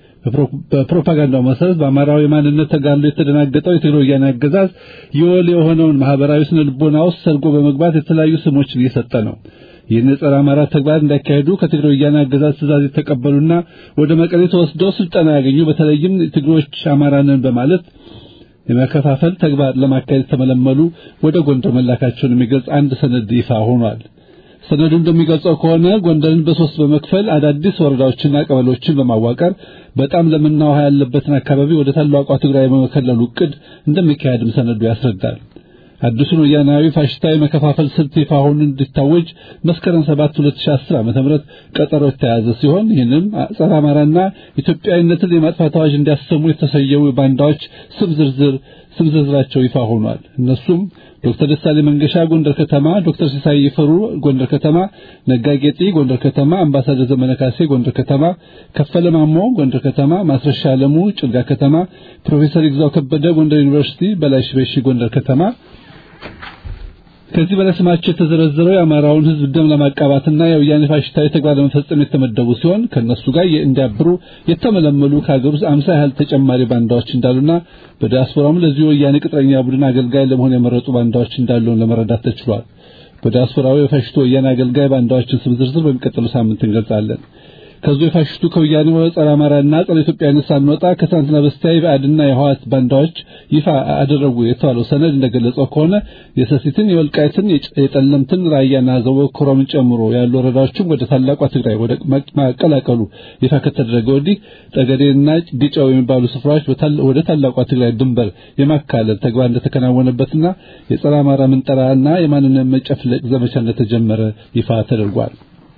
በፕሮፓጋንዳው መሰረት በአማራው የማንነት ተጋድሎ የተደናገጠው የትግራይ ወያኔ አገዛዝ የወል የሆነውን ማህበራዊ ስነ ልቦና ውስጥ ሰርጎ በመግባት የተለያዩ ስሞችን እየሰጠ ነው ይህን የጸረ አማራ ተግባር እንዳካሄዱ ከትግራይ ወያኔ አገዛዝ ትዕዛዝ የተቀበሉና ወደ መቀሌ ተወስደው ስልጠና ያገኙ በተለይም ትግሮች አማራንን በማለት የመከፋፈል ተግባር ለማካሄድ ተመለመሉ ወደ ጎንደር መላካቸውን የሚገልጽ አንድ ሰነድ ይፋ ሆኗል ሰነዱ እንደሚገልጸው ከሆነ ጎንደርን በሶስት በመክፈል አዳዲስ ወረዳዎችና ቀበሌዎችን በማዋቀር በጣም ለምና ውሃ ያለበትን አካባቢ ወደ ታላቋ ትግራይ በመከለሉ እቅድ እንደሚካሄድም ሰነዱ ያስረዳል አዲሱን ወያናዊ ፋሽስታዊ መከፋፈል ስልት ይፋ ሆኖ እንዲታወጅ መስከረም ሰባት ሁለት ሺህ አስር ዓመተ ምህረት ቀጠሮ ተያዘ ሲሆን ይህንም ጸረ አማራና ኢትዮጵያዊነትን የማጥፋት አዋጅ እንዲያሰሙ የተሰየው ባንዳዎች ስም ዝርዝር ስም ዝርዝራቸው ይፋ ሆኗል እነሱም ዶክተር ደሳሌ መንገሻ ጎንደር ከተማ፣ ዶክተር ሲሳይ ይፈሩ ጎንደር ከተማ፣ ነጋጌጤ ጎንደር ከተማ፣ አምባሳደር ዘመነ ካሴ ጎንደር ከተማ፣ ከፈለ ማሞ ጎንደር ከተማ፣ ማስረሻ አለሙ ጭልጋ ከተማ፣ ፕሮፌሰር ይግዛው ከበደ ጎንደር ዩኒቨርሲቲ፣ በላይሽ በሺ ጎንደር ከተማ። ከዚህ በላይ ስማቸው የተዘረዘረው የአማራውን ሕዝብ ደም ለማቃባትና የወያኔ ፋሽስታዊ ተግባር ለመፈጸም የተመደቡ ሲሆን ከነሱ ጋር እንዲያብሩ የተመለመሉ ከሀገር ውስጥ አምሳ ያህል ተጨማሪ ባንዳዎች እንዳሉና በዲያስፖራም ለዚህ ወያኔ ቅጥረኛ ቡድን አገልጋይ ለመሆን የመረጡ ባንዳዎች እንዳሉ ለመረዳት ተችሏል። በዲያስፖራው የፋሽስቱ ወያኔ አገልጋይ ባንዳዎችን ስም ዝርዝር በሚቀጥለው ሳምንት እንገልጻለን። ከዚህ የፋሽስቱ ከወያኔ ጸረ አማራና ጸረ ኢትዮጵያነት ሳንወጣ ከትናንትና በስቲያ የብአዴንና የህወሓት ባንዳዎች ይፋ አደረጉ የተባለው ሰነድ እንደገለጸው ከሆነ የሰሲትን፣ የወልቃይትን፣ የጠለምትን፣ ራያና ዘቦ ኮረምን ጨምሮ ያሉ ወረዳዎችን ወደ ታላቋ ትግራይ ወደ ማቀላቀሉ ይፋ ከተደረገ ወዲህ ጠገዴና ግጫው የሚባሉ ስፍራዎች ወደ ታላቋ ትግራይ ድንበር የማካለል ተግባር እንደተከናወነበትና የጸረ አማራ ምንጠራና የማንነት መጨፍለቅ ዘመቻ እንደተጀመረ ይፋ ተደርጓል።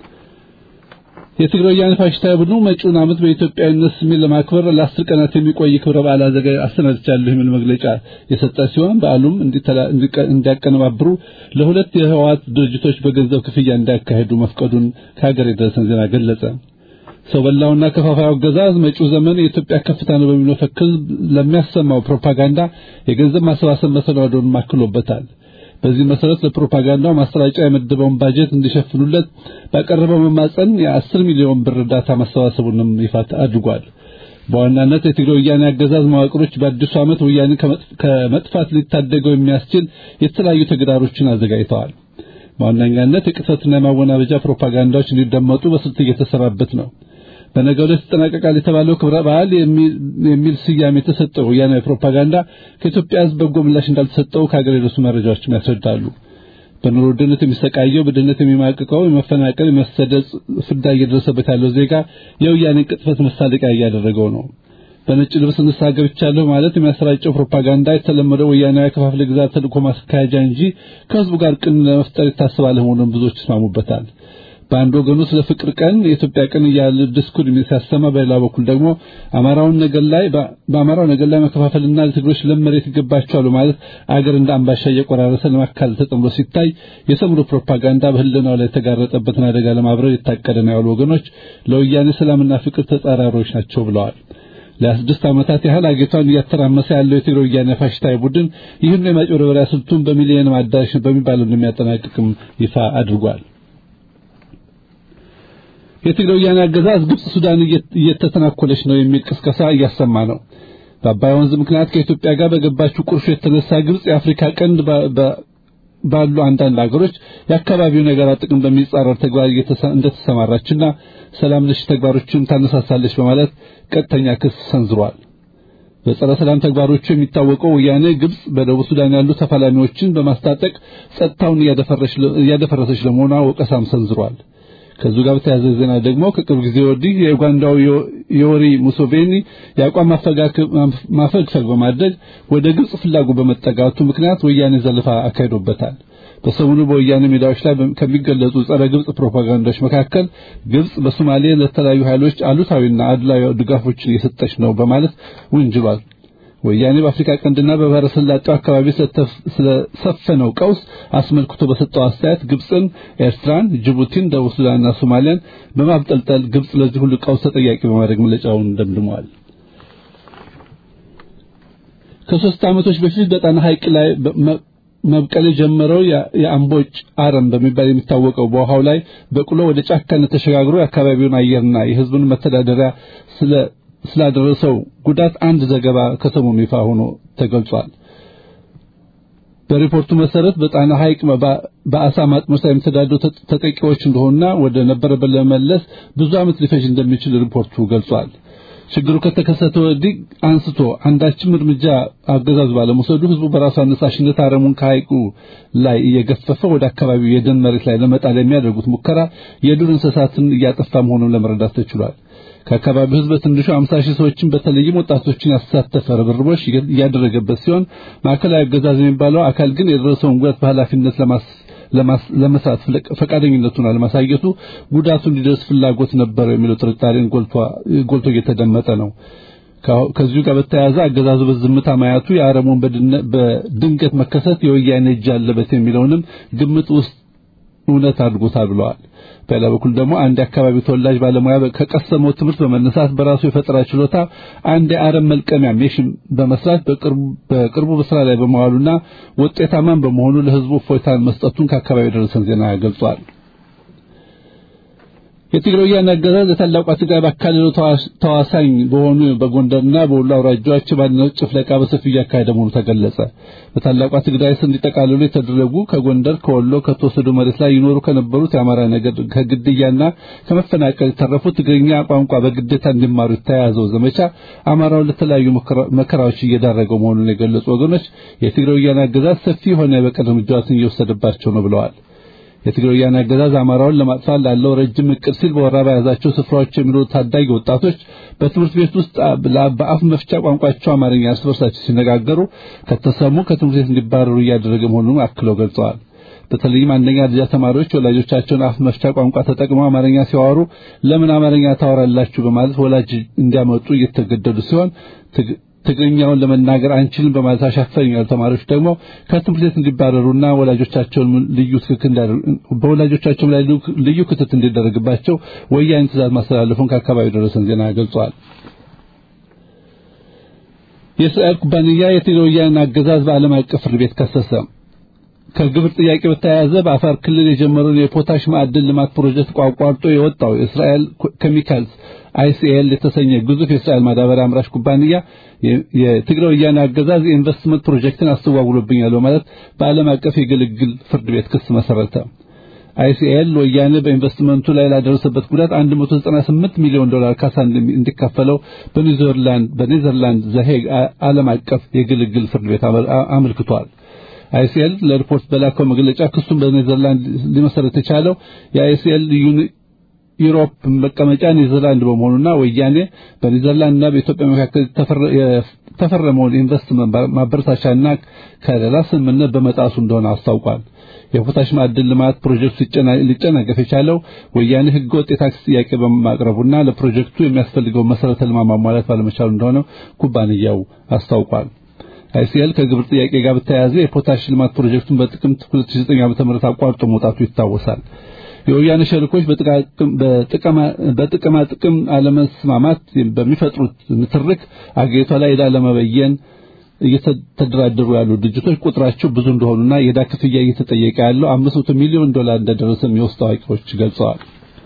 የትግራይ ወያኔ ፋሽስታዊ ቡድኑ መጪውን ዓመት በኢትዮጵያዊነት ስሜት ለማክበር ለአስር ቀናት የሚቆይ ክብረ በዓል አዘጋጅ አሰናድቻለሁ የሚል መግለጫ የሰጠ ሲሆን በዓሉም እንዲያቀነባብሩ ለሁለት የህወሓት ድርጅቶች በገንዘብ ክፍያ እንዲያካሄዱ መፍቀዱን ከሀገር የደረሰን ዜና ገለጸ። ሰው በላውና ከፋፋዩ አገዛዝ መጪው ዘመን የኢትዮጵያ ከፍታ ነው በሚለው ፈክል ለሚያሰማው ፕሮፓጋንዳ የገንዘብ ማሰባሰብ መሰናዶን ማክሎበታል። በዚህ መሰረት ለፕሮፓጋንዳው ማስተራጫ የመደበውን ባጀት እንዲሸፍኑለት ባቀረበው መማጸን የአስር ሚሊዮን ብር እርዳታ ማሰባሰቡንም ይፋ አድርጓል። በዋናነት የትግራይ ወያኔ አገዛዝ መዋቅሮች በአዲሱ ዓመት ወያኔ ከመጥፋት ሊታደገው የሚያስችል የተለያዩ ተግዳሮችን አዘጋጅተዋል። በዋናነት የቅጥፈትና የማወናበጃ ፕሮፓጋንዳዎች እንዲደመጡ በስልት እየተሰራበት ነው። በነገው ዕለት ተጠናቀቃል የተባለው ክብረ በዓል የሚል ስያሜ የተሰጠው ወያኔ ፕሮፓጋንዳ ከኢትዮጵያ ሕዝብ በጎ ምላሽ እንዳልተሰጠው ከሀገር የደረሱ መረጃዎች ያስረዳሉ። በኑሮ ውድነት የሚሰቃየው፣ በድህነት የሚማቅቀው፣ የመፈናቀል የመሰደድ ፍዳ እየደረሰበት ያለው ዜጋ የወያኔ ቅጥፈት መሳለቂያ እያደረገው ነው። በነጭ ልብስ ንስሐ ገብቻለሁ ማለት የሚያሰራጨው ፕሮፓጋንዳ የተለመደው ወያኔ ከፋፍለ ግዛት ተልእኮ ማስካሄጃ እንጂ ከሕዝቡ ጋር ቅን ለመፍጠር የታሰበ አለመሆኑን ብዙዎች ይስማሙበታል። በአንድ ወገኑ ስለ ፍቅር ቀን የኢትዮጵያ ቀን እያለ ዲስኩር የሚያሰማ፣ በሌላ በኩል ደግሞ አማራውን ነገር ላይ በአማራው ነገር ላይ መከፋፈልና ለትግሮች ለመሬት ይገባቸዋል ማለት አገር እንደ አምባሻ እየቆራረሰ ለማካል ተጠምዶ ሲታይ የሰምሮ ፕሮፓጋንዳ በህልናው ላይ የተጋረጠበትን አደጋ ለማብረር የታቀደ ነው ያሉ ወገኖች ለወያኔ ሰላምና ፍቅር ተጻራሪዎች ናቸው ብለዋል። ለስድስት ዓመታት ያህል አገሪቷን እያተራመሰ ያለው የትግራይ ወያኔ ፋሽስታዊ ቡድን ይህን የማጭበርበሪያ ስልቱን በሚሊዮን ማዳረሻ በሚባለው እንደሚያጠናቅቅም ይፋ አድርጓል። የትግራይ ወያኔ አገዛዝ ግብጽ ሱዳን እየተተናኮለች ነው የሚል ቅስቀሳ እያሰማ ነው። በአባይ ወንዝ ምክንያት ከኢትዮጵያ ጋር በገባችው ቁርሾ የተነሳ ግብጽ የአፍሪካ ቀንድ ባሉ አንዳንድ ሀገሮች የአካባቢውን የጋራ ጥቅም በሚጻረር ተግባር እንደተሰማራችና ሰላም ነሽ ተግባሮችን ታነሳሳለች በማለት ቀጥተኛ ክስ ሰንዝሯል። በጸረ ሰላም ተግባሮቹ የሚታወቀው ወያኔ ግብጽ በደቡብ ሱዳን ያሉ ተፋላሚዎችን በማስታጠቅ ጸጥታውን እያደፈረሰች ለመሆኗ ወቀሳም ሰንዝሯል። ከዚህ ጋር በተያያዘ ዜና ደግሞ ከቅርብ ጊዜ ወዲህ የኡጋንዳው ዮዌሪ ሙሴቬኒ የአቋም ማፈግፈግ በማድረግ ወደ ግብጽ ፍላጎት በመጠጋቱ ምክንያት ወያኔ ዘለፋ አካሂዶበታል። በሰሞኑ በወያኔ ሜዳዎች ላይ ከሚገለጹ ጸረ ግብጽ ፕሮፓጋንዳዎች መካከል ግብጽ በሶማሌ ለተለያዩ ኃይሎች አሉታዊና አድላዊ ድጋፎችን እየሰጠች ነው በማለት ወንጅሏል። ወያኔ በአፍሪካ ቀንድና በባህረ ሰላጤው አካባቢ ስለሰፈነው ቀውስ አስመልክቶ በሰጠው አስተያየት ግብጽን፣ ኤርትራን፣ ጅቡቲን፣ ደቡብ ሱዳንና ሶማሊያን በማብጠልጠል ግብጽ ለዚህ ሁሉ ቀውስ ተጠያቂ በማድረግ መግለጫውን ደምድሟል። ከሶስት ዓመቶች በፊት በጣና ሐይቅ ላይ መብቀል የጀመረው የአምቦጭ አረም በሚባል የሚታወቀው በውሃው ላይ በቅሎ ወደ ጫካነት ተሸጋግሮ የአካባቢውን አየርና የሕዝቡን መተዳደሪያ ስለ ስላደረሰው ጉዳት አንድ ዘገባ ከሰሞኑ ይፋ ሆኖ ተገልጿል። በሪፖርቱ መሰረት በጣና ሐይቅ በአሳ ማጥመድ የሚተዳደሩ ተጠቂዎች እንደሆነና ወደ ነበረበት ለመመለስ ብዙ ዓመት ሊፈጅ እንደሚችል ሪፖርቱ ገልጿል። ችግሩ ከተከሰተ ወዲህ አንስቶ አንዳችም እርምጃ አገዛዙ ባለመውሰዱ ህዝቡ በራሱ አነሳሽነት አረሙን ከሐይቁ ላይ እየገፈፈ ወደ አካባቢው የደን መሬት ላይ ለመጣል የሚያደርጉት ሙከራ የዱር እንስሳትን እያጠፋ መሆኑን ለመረዳት ተችሏል። ከአካባቢው ህዝብ በትንሹ አምሳ ሺህ ሰዎችን በተለይም ወጣቶችን ያሳተፈ ርብርቦች እያደረገበት ሲሆን ማዕከላዊ አገዛዝ የሚባለው አካል ግን የደረሰውን ጉዳት በኃላፊነት ለመስራት ፈቃደኝነቱን አለማሳየቱ ጉዳቱ እንዲደርስ ፍላጎት ነበረው የሚለው ጥርጣሬን ጎልቶ እየተደመጠ ነው። ከዚሁ ጋር በተያያዘ አገዛዙ በዝምታ ማያቱ የአረሙን በድንገት መከሰት የወያኔ እጅ አለበት የሚለውንም ግምት ውስጥ እውነት አድርጎታል ብለዋል። በሌላ በኩል ደግሞ አንድ አካባቢ ተወላጅ ባለሙያ ከቀሰመው ትምህርት በመነሳት በራሱ የፈጠራ ችሎታ አንድ የአረም መልቀሚያ ሜሽን በመስራት በቅርቡ በቅርቡ በስራ ላይ በመዋሉና ውጤታማም በመሆኑ ለህዝቡ እፎይታን መስጠቱን ከአካባቢው የደረሰን ዜና ገልጿል። የትግራይ ወያነ አገዛዝ የታላቋ ትግራይ በአካባቢው ተዋሳኝ በሆኑ በጎንደርና በወሎ አውራጃዎች ባለው ጭፍለቃ በሰፊው ያካሄደ መሆኑ ተገለጸ። በታላቋ ትግራይ ስም እንዲጠቃለሉ የተደረጉ ከጎንደር ከወሎ ከተወሰዱ መሬት ላይ ይኖሩ ከነበሩት የአማራ ነገድ ከግድያና ከመፈናቀል የተረፉ ትግርኛ ቋንቋ በግዴታ እንዲማሩ የተያዘው ዘመቻ አማራውን ለተለያዩ መከራዎች እየዳረገው መሆኑን የገለጹ ወገኖች የትግራይ ወያነ አገዛዝ ሰፊ የሆነ የበቀል እርምጃዎችን እየወሰደባቸው ነው ብለዋል። የትግራይ ወያነ አገዛዝ አማራውን ለማጥፋት ላለው ረጅም እቅድ ሲል በወረራ በያዛቸው ስፍራዎች የሚኖሩ ታዳጊ ወጣቶች በትምህርት ቤት ውስጥ በአፍ መፍቻ ቋንቋቸው አማርኛ እርስ በርሳቸው ሲነጋገሩ ከተሰሙ ከትምህርት ቤት እንዲባረሩ እያደረገ መሆኑን አክለው ገልጸዋል። በተለይም አንደኛ ደረጃ ተማሪዎች ወላጆቻቸውን አፍ መፍቻ ቋንቋ ተጠቅመው አማርኛ ሲያወሩ ለምን አማርኛ ታወራላችሁ በማለት ወላጅ እንዲያመጡ እየተገደዱ ሲሆን ትግርኛውን ለመናገር አንችልም በማለት አሻፈረኝ ያሉ ተማሪዎች ደግሞ ከትምህርት ቤት እንዲባረሩና ወላጆቻቸውን ልዩ ክትትል በወላጆቻቸው ላይ ልዩ ክትትል እንዲደረግባቸው ወያኔ ትዕዛዝ ማስተላለፉን ከአካባቢው ደረሰን ዜና ገልጿል። የእስራኤል ኩባንያ የትግራይ ወያነ አገዛዝ በዓለም አቀፍ ፍርድ ቤት ከሰሰ። ከግብር ጥያቄ በተያያዘ በአፋር ክልል የጀመረውን የፖታሽ ማዕድን ልማት ፕሮጀክት ቋቋርጦ የወጣው የእስራኤል ኬሚካልስ አይሲኤል የተሰኘ ግዙፍ የእስራኤል ማዳበሪያ አምራች ኩባንያ የትግራይ ወያነ አገዛዝ የኢንቨስትመንት ፕሮጀክትን አስተዋውሎብኛል በማለት በዓለም አቀፍ የግልግል ፍርድ ቤት ክስ መሰረተ። አይሲኤል ወያኔ በኢንቨስትመንቱ ላይ ላደረሰበት ጉዳት አንድ መቶ ዘጠና ስምንት ሚሊዮን ዶላር ካሳ እንዲከፈለው በኔዘርላንድ በኔዘርላንድ ዘሄግ ዓለም አቀፍ የግልግል ፍርድ ቤት አመልክቷል። አይሲኤል ለሪፖርት በላከው መግለጫ ክሱን በኔዘርላንድ ሊመሰረት የቻለው የአይሲኤል ዩሮፕ መቀመጫ ኔዘርላንድ በመሆኑና ወያኔ በኔዘርላንድና በኢትዮጵያ መካከል ተፈረመውን ኢንቨስትመንት ማበረታቻና ከሌላ ስምምነት በመጣሱ እንደሆነ አስታውቋል። የፖታሽ ማዕድን ልማት ፕሮጀክቱ ሊጨናገፍ የቻለው ወያኔ ህገወጥ የታክስ ጥያቄ በማቅረቡና ለፕሮጀክቱ የሚያስፈልገው መሰረተ ልማት ማሟላት ባለመቻሉ እንደሆነ ኩባንያው አስታውቋል። አይሲኤል ከግብር ጥያቄ ጋር በተያያዘ የፖታሽ ልማት ፕሮጀክቱን በጥቅምት ሁለት ሺህ ዘጠኝ ዓ.ም አቋርጦ መውጣቱ ይታወሳል። የወያኔ ሸሪኮች በጥቅማ በጥቅማ ጥቅም አለመስማማት በሚፈጥሩት ንትርክ አገሪቷ ላይ ዕዳ ለመበየን እየተደራደሩ ያሉ ድርጅቶች ቁጥራቸው ብዙ እንደሆኑና የዕዳ ክፍያ እየተጠየቀ ያለው አምስት መቶ ሚሊዮን ዶላር እንደደረሰም የውስጥ አዋቂዎች ገልጸዋል።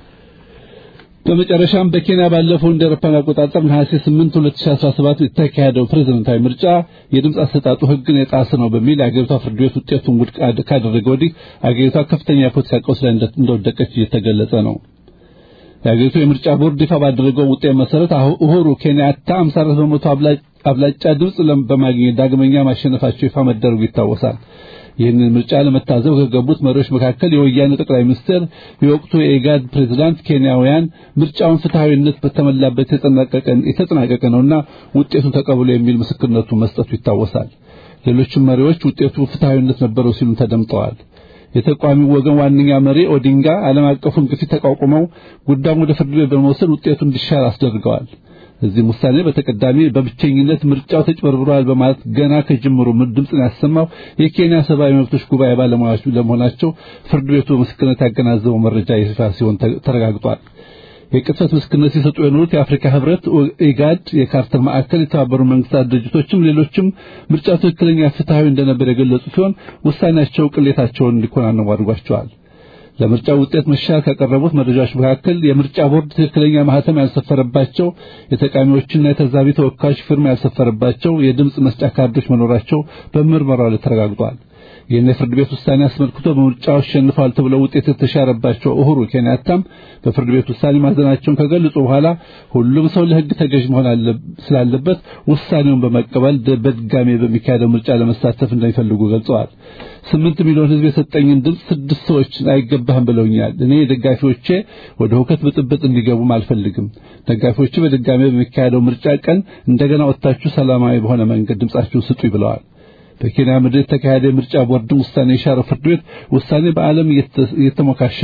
በመጨረሻም በኬንያ ባለፈው እንደ አውሮፓውያን አቆጣጠር ነሐሴ ስምንት ሁለት ሺህ አስራ ሰባት የተካሄደው ፕሬዝዳንታዊ ምርጫ የድምጽ አሰጣጡ ህግን የጣሰ ነው በሚል የአገሪቷ ፍርድ ቤት ውጤቱን ውድቅ ካደረገ ወዲህ አገሪቷ ከፍተኛ የፖለቲካ ቀውስ ላይ እንደወደቀች እየተገለጸ ነው። የአገሪቱ የምርጫ ቦርድ ይፋ ባደረገው ውጤት መሰረት ኡሁሩ ኬንያታ ሃምሳ አራት በመቶ አብላጫ ድምጽ በማግኘት ዳግመኛ ማሸነፋቸው ይፋ መደረጉ ይታወሳል። ይህንን ምርጫ ለመታዘብ ከገቡት መሪዎች መካከል የወያኔ ጠቅላይ ሚኒስትር የወቅቱ የኢጋድ ፕሬዝዳንት ኬንያውያን ምርጫውን ፍትሃዊነት በተመላበት የተጠናቀቀ ነውና ውጤቱን ተቀብሎ የሚል ምስክርነቱን መስጠቱ ይታወሳል። ሌሎችም መሪዎች ውጤቱ ፍትሃዊነት ነበረው ሲሉ ተደምጠዋል። የተቃዋሚው ወገን ዋነኛ መሪ ኦዲንጋ ዓለም አቀፉን ግፊት ተቋቁመው ጉዳዩን ወደ ፍርድ ቤት በመውሰድ ውጤቱን እንዲሻር አስደርገዋል። እዚህ ሙሳኔ በተቀዳሚ በብቸኝነት ምርጫው ተጭበርብሯል በማለት ገና ከጅምሩ ድምጽን ያሰማው የኬንያ ሰብአዊ መብቶች ጉባኤ ባለሙያዎች ለመሆናቸው ፍርድ ቤቱ ምስክርነት ያገናዘበው መረጃ ይፋ ሲሆን ተረጋግጧል። የቅጥፈት ምስክርነት ሲሰጡ የኖሩት የአፍሪካ ህብረት፣ ኢጋድ፣ የካርተር ማዕከል፣ የተባበሩት መንግስታት ድርጅቶችም ሌሎችም ምርጫው ትክክለኛ ፍትሃዊ እንደነበር የገለጹ ሲሆን ውሳኔያቸው ቅሌታቸውን እንዲኮናነው አድርጓቸዋል። ለምርጫው ውጤት መሻር ከቀረቡት መረጃዎች መካከል የምርጫ ቦርድ ትክክለኛ ማህተም ያልሰፈረባቸው የተቃዋሚዎችና የተዛቢ ተወካዮች ፊርማ ያልሰፈረባቸው የድምጽ መስጫ ካርዶች መኖራቸው በምርመራው ላይ ተረጋግጧል። ይህን የፍርድ ቤት ውሳኔ አስመልክቶ በምርጫው አሸንፈዋል ተብለው ውጤት የተሻረባቸው ኡሁሩ ኬንያታም በፍርድ ቤት ውሳኔ ማዘናቸውን ከገለጹ በኋላ ሁሉም ሰው ለህግ ተገዥ መሆን ስላለበት ውሳኔውን በመቀበል በድጋሜ በሚካሄደው ምርጫ ለመሳተፍ እንደሚፈልጉ ገልጸዋል። ስምንት ሚሊዮን ህዝብ የሰጠኝን ድምጽ ስድስት ሰዎች አይገባህም ብለውኛል። እኔ ደጋፊዎቼ ወደ ሁከት ብጥብጥ እንዲገቡም አልፈልግም። ደጋፊዎቼ በድጋሜ በሚካሄደው ምርጫ ቀን እንደገና ወጣችሁ ሰላማዊ በሆነ መንገድ ድምጻችሁን ስጡ ብለዋል። በኬንያ ምድር የተካሄደ ምርጫ ቦርድ ውሳኔ የሻረው ፍርድ ቤት ውሳኔ በዓለም እየተሞካሸ ነው።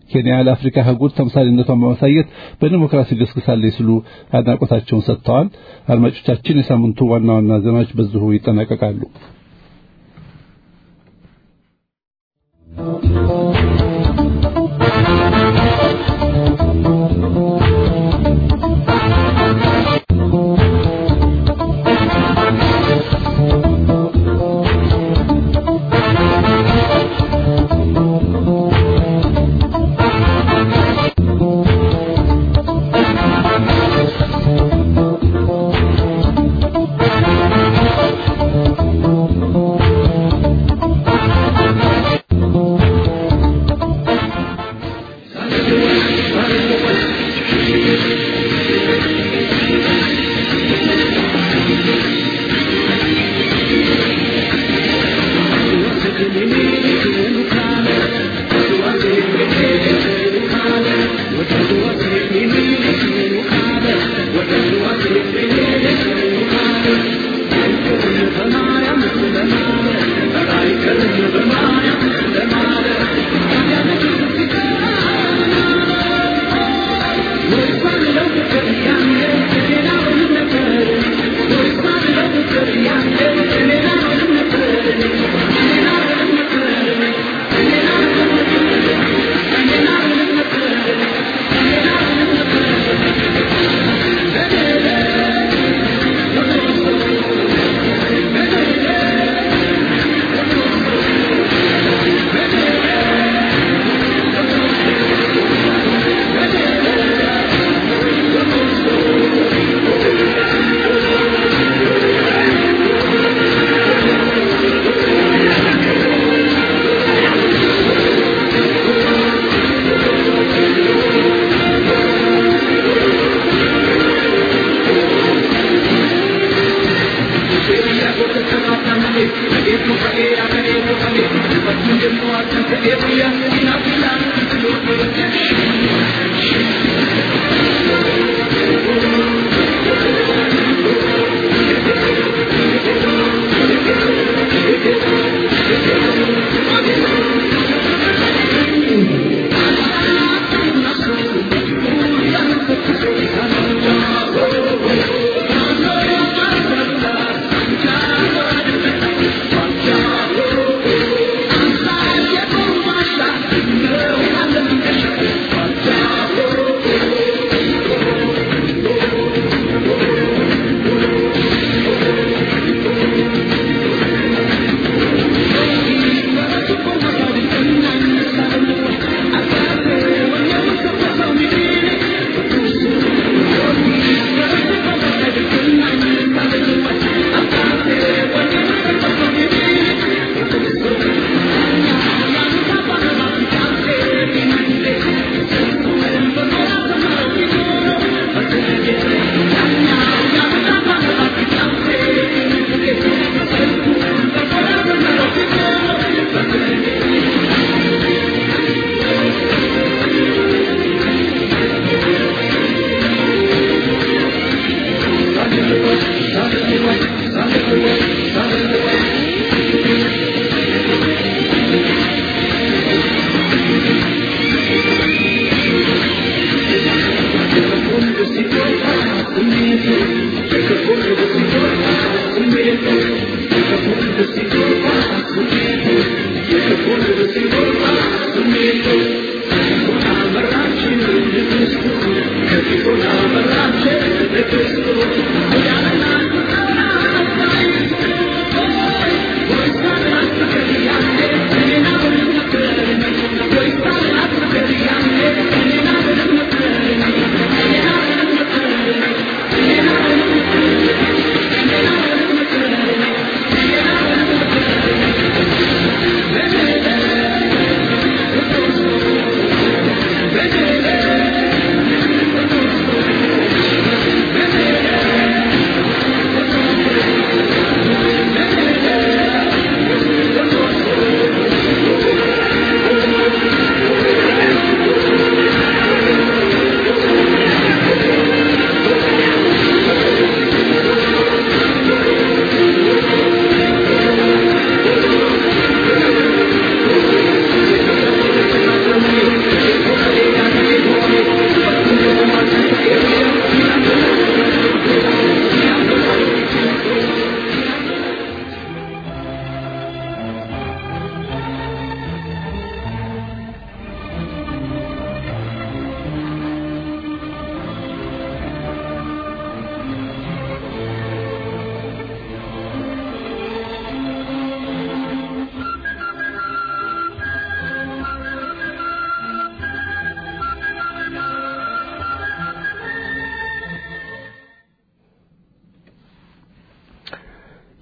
ኬንያ ለአፍሪካ አህጉር ተምሳሌነቷን በማሳየት በዲሞክራሲ ገስግሳለች ሲሉ አድናቆታቸውን ሰጥተዋል። አድማጮቻችን የሳምንቱ ዋና ዋና ዜናዎች በዚሁ ይጠናቀቃሉ።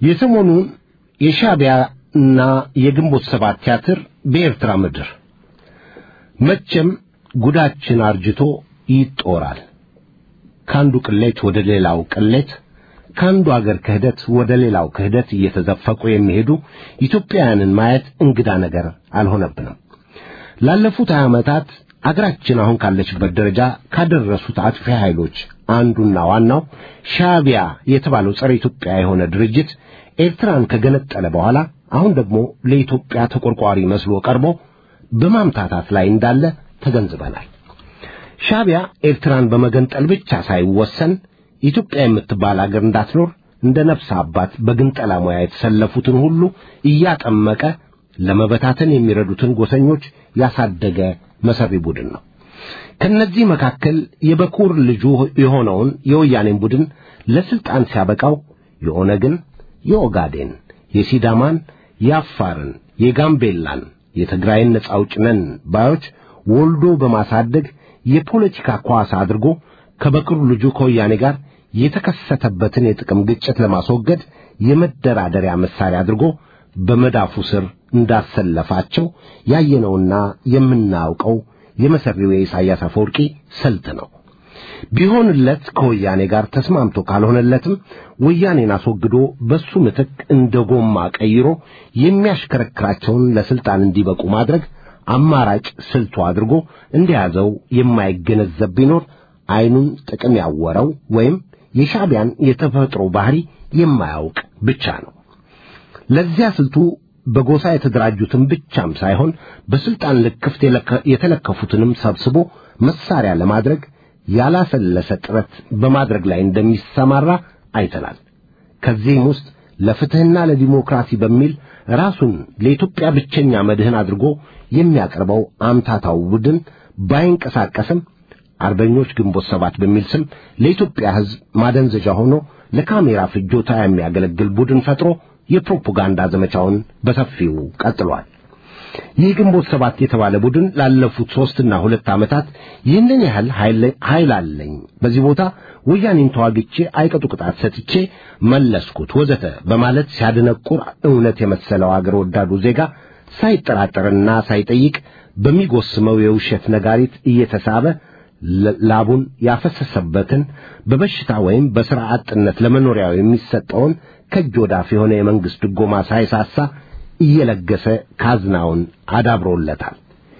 የሰሞኑን የሻዕቢያና የግንቦት ሰባት ቲያትር በኤርትራ ምድር መቼም ጉዳችን አርጅቶ ይጦራል። ካንዱ ቅሌት ወደ ሌላው ቅሌት፣ ካንዱ አገር ክህደት ወደ ሌላው ክህደት እየተዘፈቁ የሚሄዱ ኢትዮጵያውያንን ማየት እንግዳ ነገር አልሆነብንም። ላለፉት ሃያ ዓመታት አገራችን አሁን ካለችበት ደረጃ ካደረሱት አጥፊ ኃይሎች አንዱና ዋናው ሻዕቢያ የተባለው ጸረ ኢትዮጵያ የሆነ ድርጅት ኤርትራን ከገነጠለ በኋላ አሁን ደግሞ ለኢትዮጵያ ተቆርቋሪ መስሎ ቀርቦ በማምታታት ላይ እንዳለ ተገንዝበናል። ሻዕቢያ ኤርትራን በመገንጠል ብቻ ሳይወሰን ኢትዮጵያ የምትባል አገር እንዳትኖር እንደ ነፍስ አባት በግንጠላ ሙያ የተሰለፉትን ሁሉ እያጠመቀ ለመበታተን የሚረዱትን ጎሰኞች ያሳደገ መሰሪ ቡድን ነው። ከነዚህ መካከል የበኩር ልጁ የሆነውን የወያኔን ቡድን ለስልጣን ሲያበቃው የኦነግን፣ የኦጋዴን፣ የሲዳማን፣ የአፋርን፣ የጋምቤላን፣ የትግራይን ነጻ አውጪ ነን ባዮች ወልዶ በማሳደግ የፖለቲካ ኳስ አድርጎ ከበኩር ልጁ ከወያኔ ጋር የተከሰተበትን የጥቅም ግጭት ለማስወገድ የመደራደሪያ መሳሪያ አድርጎ በመዳፉ ስር እንዳሰለፋቸው ያየነውና የምናውቀው የመሰሪው የኢሳያስ አፈወርቂ ስልት ነው። ቢሆንለት ከወያኔ ጋር ተስማምቶ ካልሆነለትም ወያኔን አስወግዶ በሱ ምትክ እንደ ጎማ ቀይሮ የሚያሽከረክራቸውን ለስልጣን እንዲበቁ ማድረግ አማራጭ ስልቱ አድርጎ እንደያዘው የማይገነዘብ ቢኖር አይኑን ጥቅም ያወረው ወይም የሻዕቢያን የተፈጥሮ ባህሪ የማያውቅ ብቻ ነው። ለዚያ ስልቱ በጎሳ የተደራጁትን ብቻም ሳይሆን በስልጣን ልክፍት የተለከፉትንም ሰብስቦ መሳሪያ ለማድረግ ያላሰለሰ ጥረት በማድረግ ላይ እንደሚሰማራ አይተናል። ከዚህም ውስጥ ለፍትህና ለዲሞክራሲ በሚል ራሱን ለኢትዮጵያ ብቸኛ መድህን አድርጎ የሚያቀርበው አምታታው ቡድን ባይንቀሳቀስም አርበኞች ግንቦት ሰባት በሚል ስም ለኢትዮጵያ ሕዝብ ማደንዘዣ ሆኖ ለካሜራ ፍጆታ የሚያገለግል ቡድን ፈጥሮ የፕሮፓጋንዳ ዘመቻውን በሰፊው ቀጥሏል። ይህ ግንቦት ሰባት የተባለ ቡድን ላለፉት ሦስትና ሁለት ዓመታት ይህንን ያህል ኃይል አለኝ፣ በዚህ ቦታ ወያኔን ተዋግቼ አይቀጡ ቅጣት ሰጥቼ መለስኩት ወዘተ በማለት ሲያደነቁር እውነት የመሰለው አገር ወዳዱ ዜጋ ሳይጠራጠርና ሳይጠይቅ በሚጎስመው የውሸት ነጋሪት እየተሳበ ላቡን ያፈሰሰበትን በበሽታ ወይም በሥራ አጥነት ለመኖሪያው የሚሰጠውን ከእጅ ወዳፍ የሆነ የመንግሥት ድጎማ ሳይሳሳ እየለገሰ ካዝናውን አዳብሮለታል።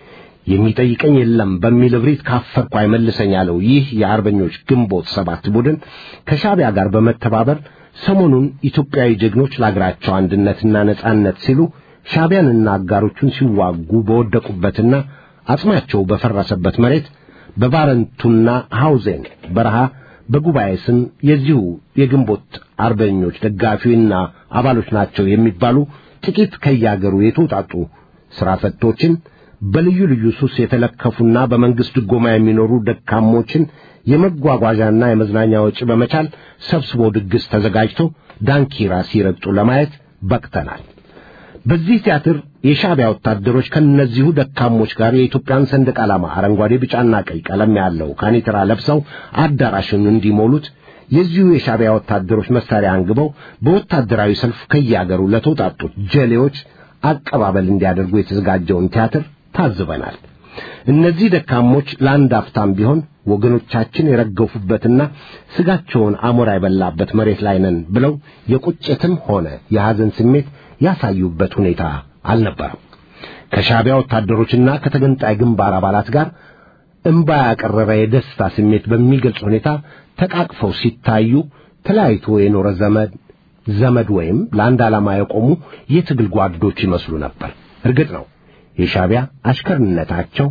የሚጠይቀኝ የለም በሚል እብሪት ካፈርኩ አይመልሰኝ ያለው ይህ የአርበኞች ግንቦት ሰባት ቡድን ከሻዕቢያ ጋር በመተባበር ሰሞኑን ኢትዮጵያዊ ጀግኖች ለአገራቸው አንድነትና ነጻነት ሲሉ ሻዕቢያንና አጋሮቹን ሲዋጉ በወደቁበትና አጽማቸው በፈረሰበት መሬት በባረንቱና ሐውዜን በረሃ በጉባኤ ስም የዚሁ የግንቦት አርበኞች ደጋፊና አባሎች ናቸው የሚባሉ ጥቂት ከያገሩ የተውጣጡ ሥራ ፈቶችን በልዩ ልዩ ሱስ የተለከፉና በመንግስት ድጎማ የሚኖሩ ደካሞችን የመጓጓዣና የመዝናኛ ወጪ በመቻል ሰብስቦ ድግስ ተዘጋጅቶ ዳንኪራ ሲረግጡ ለማየት በቅተናል። በዚህ ቲያትር የሻዕቢያ ወታደሮች ከነዚሁ ደካሞች ጋር የኢትዮጵያን ሰንደቅ ዓላማ አረንጓዴ፣ ቢጫና ቀይ ቀለም ያለው ካኒትራ ለብሰው አዳራሹን እንዲሞሉት የዚሁ የሻዕቢያ ወታደሮች መሳሪያ አንግበው በወታደራዊ ሰልፍ ከያገሩ ለተውጣጡት ጀሌዎች አቀባበል እንዲያደርጉ የተዘጋጀውን ቲያትር ታዝበናል። እነዚህ ደካሞች ለአንድ አፍታም ቢሆን ወገኖቻችን የረገፉበትና ስጋቸውን አሞራ የበላበት መሬት ላይ ነን ብለው የቁጭትም ሆነ የሐዘን ስሜት ያሳዩበት ሁኔታ አልነበረም። ከሻዕቢያ ወታደሮችና ከተገንጣይ ግንባር አባላት ጋር እንባ ያቀረረ የደስታ ስሜት በሚገልጽ ሁኔታ ተቃቅፈው ሲታዩ ተለያይቶ የኖረ ዘመድ ዘመድ ወይም ለአንድ ዓላማ የቆሙ የትግል ጓዶች ይመስሉ ነበር። እርግጥ ነው የሻዕቢያ አሽከርነታቸው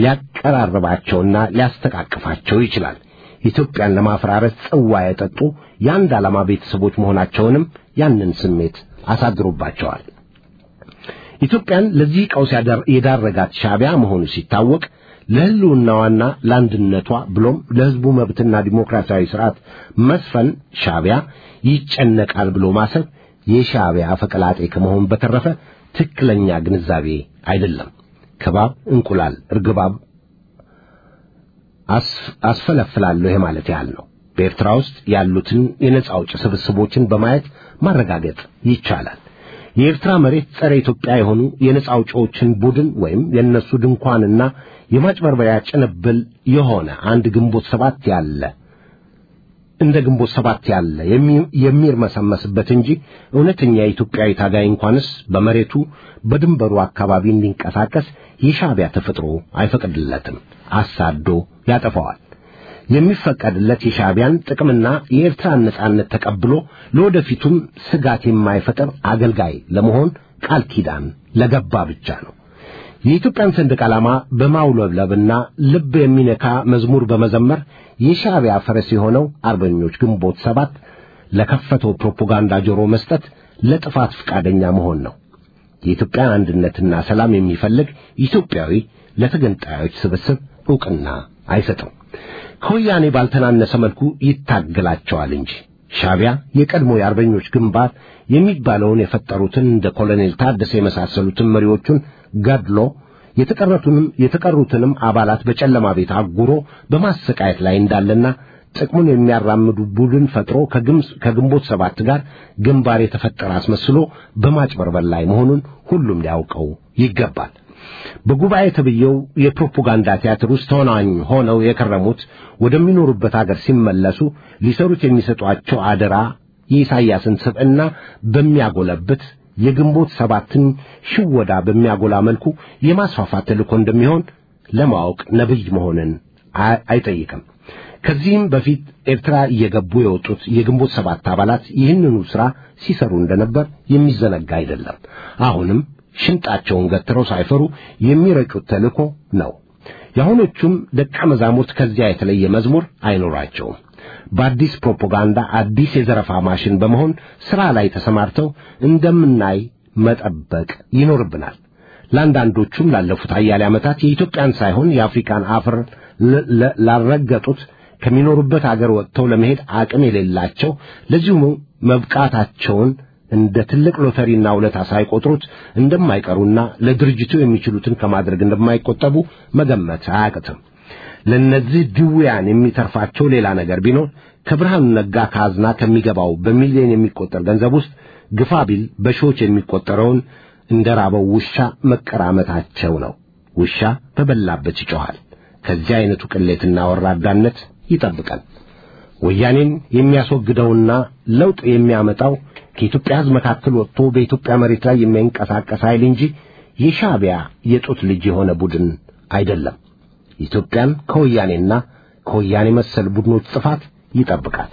ሊያቀራርባቸውና ሊያስተቃቅፋቸው ይችላል። ኢትዮጵያን ለማፈራረስ ጽዋ የጠጡ የአንድ ዓላማ ቤተሰቦች መሆናቸውንም ያንን ስሜት አሳድሮባቸዋል። ኢትዮጵያን ለዚህ ቀውስ የዳረጋት ሻዕቢያ መሆኑ ሲታወቅ ለሕልውናዋና ለአንድነቷ ብሎም ለሕዝቡ መብትና ዲሞክራሲያዊ ሥርዓት መስፈን ሻዕቢያ ይጨነቃል ብሎ ማሰብ የሻዕቢያ አፈቀላጤ ከመሆን በተረፈ ትክክለኛ ግንዛቤ አይደለም። ከባብ እንቁላል እርግባብ አስፈለፍላለሁ ማለት ያህል ነው። በኤርትራ ውስጥ ያሉትን የነጻ አውጪ ስብስቦችን በማየት ማረጋገጥ ይቻላል። የኤርትራ መሬት ጸረ ኢትዮጵያ የሆኑ የነጻ አውጪዎችን ቡድን ወይም የነሱ ድንኳንና የማጭበርበሪያ ጭንብል የሆነ አንድ ግንቦት ሰባት ያለ እንደ ግንቦት ሰባት ያለ የሚርመሰመስበት እንጂ እውነተኛ ኢትዮጵያዊ ታጋይ እንኳንስ በመሬቱ በድንበሩ አካባቢ እንዲንቀሳቀስ የሻዕቢያ ተፈጥሮ አይፈቅድለትም፣ አሳዶ ያጠፋዋል። የሚፈቀድለት የሻዕቢያን ጥቅምና የኤርትራን ነጻነት ተቀብሎ ለወደፊቱም ስጋት የማይፈጥር አገልጋይ ለመሆን ቃል ኪዳን ለገባ ብቻ ነው። የኢትዮጵያን ሰንደቅ ዓላማ በማውለብለብና ልብ የሚነካ መዝሙር በመዘመር የሻዕቢያ ፈረስ የሆነው አርበኞች ግንቦት ሰባት ለከፈተው ፕሮፓጋንዳ ጆሮ መስጠት ለጥፋት ፈቃደኛ መሆን ነው። የኢትዮጵያን አንድነትና ሰላም የሚፈልግ ኢትዮጵያዊ ለተገንጣዮች ስብስብ ዕውቅና አይሰጥም። ከወያኔ ባልተናነሰ መልኩ ይታገላቸዋል እንጂ ሻዕቢያ የቀድሞ የአርበኞች ግንባር የሚባለውን የፈጠሩትን እንደ ኮሎኔል ታደሰ የመሳሰሉትን መሪዎቹን ገድሎ የተቀረቱንም የተቀሩትንም አባላት በጨለማ ቤት አጉሮ በማሰቃየት ላይ እንዳለና ጥቅሙን የሚያራምዱ ቡድን ፈጥሮ ከግንቦት ሰባት ጋር ግንባር የተፈጠረ አስመስሎ በማጭበርበር ላይ መሆኑን ሁሉም ሊያውቀው ይገባል። በጉባኤ ተብየው የፕሮፓጋንዳ ቲያትር ውስጥ ተዋናኝ ሆነው የከረሙት ወደሚኖሩበት ሀገር ሲመለሱ ሊሰሩት የሚሰጧቸው አደራ የኢሳያስን ስብዕና በሚያጎለብት የግንቦት ሰባትን ሽወዳ በሚያጎላ መልኩ የማስፋፋት ተልእኮ እንደሚሆን ለማወቅ ነብይ መሆንን አይጠይቅም። ከዚህም በፊት ኤርትራ እየገቡ የወጡት የግንቦት ሰባት አባላት ይህንኑ ሥራ ሲሰሩ እንደነበር የሚዘነጋ አይደለም። አሁንም ሽንጣቸውን ገትረው ሳይፈሩ የሚረጩት ተልእኮ ነው። የአሁኖቹም ደቀ መዛሙርት ከዚያ የተለየ መዝሙር አይኖራቸውም። በአዲስ ፕሮፓጋንዳ አዲስ የዘረፋ ማሽን በመሆን ሥራ ላይ ተሰማርተው እንደምናይ መጠበቅ ይኖርብናል። ለአንዳንዶቹም ላለፉት አያሌ ዓመታት የኢትዮጵያን ሳይሆን የአፍሪካን አፈር ላረገጡት ከሚኖሩበት አገር ወጥተው ለመሄድ አቅም የሌላቸው ለዚሁ መብቃታቸውን እንደ ትልቅ ሎተሪና ውለታ ሳይቆጥሩት እንደማይቀሩና ለድርጅቱ የሚችሉትን ከማድረግ እንደማይቆጠቡ መገመት አያቅትም። ለነዚህ ድውያን የሚተርፋቸው ሌላ ነገር ቢኖር ከብርሃኑ ነጋ ካዝና ከሚገባው በሚሊዮን የሚቆጠር ገንዘብ ውስጥ ግፋ ቢል በሺዎች የሚቆጠረውን እንደራበው ውሻ መቀራመታቸው ነው። ውሻ በበላበት ይጮሃል። ከዚህ አይነቱ ቅሌትና ወራዳነት ይጠብቃል። ወያኔን የሚያስወግደውና ለውጥ የሚያመጣው ከኢትዮጵያ ሕዝብ መካከል ወጥቶ በኢትዮጵያ መሬት ላይ የሚንቀሳቀስ ኃይል እንጂ የሻዕቢያ የጡት ልጅ የሆነ ቡድን አይደለም። ኢትዮጵያን ከወያኔና ከወያኔ መሰል ቡድኖች ጥፋት ይጠብቃል።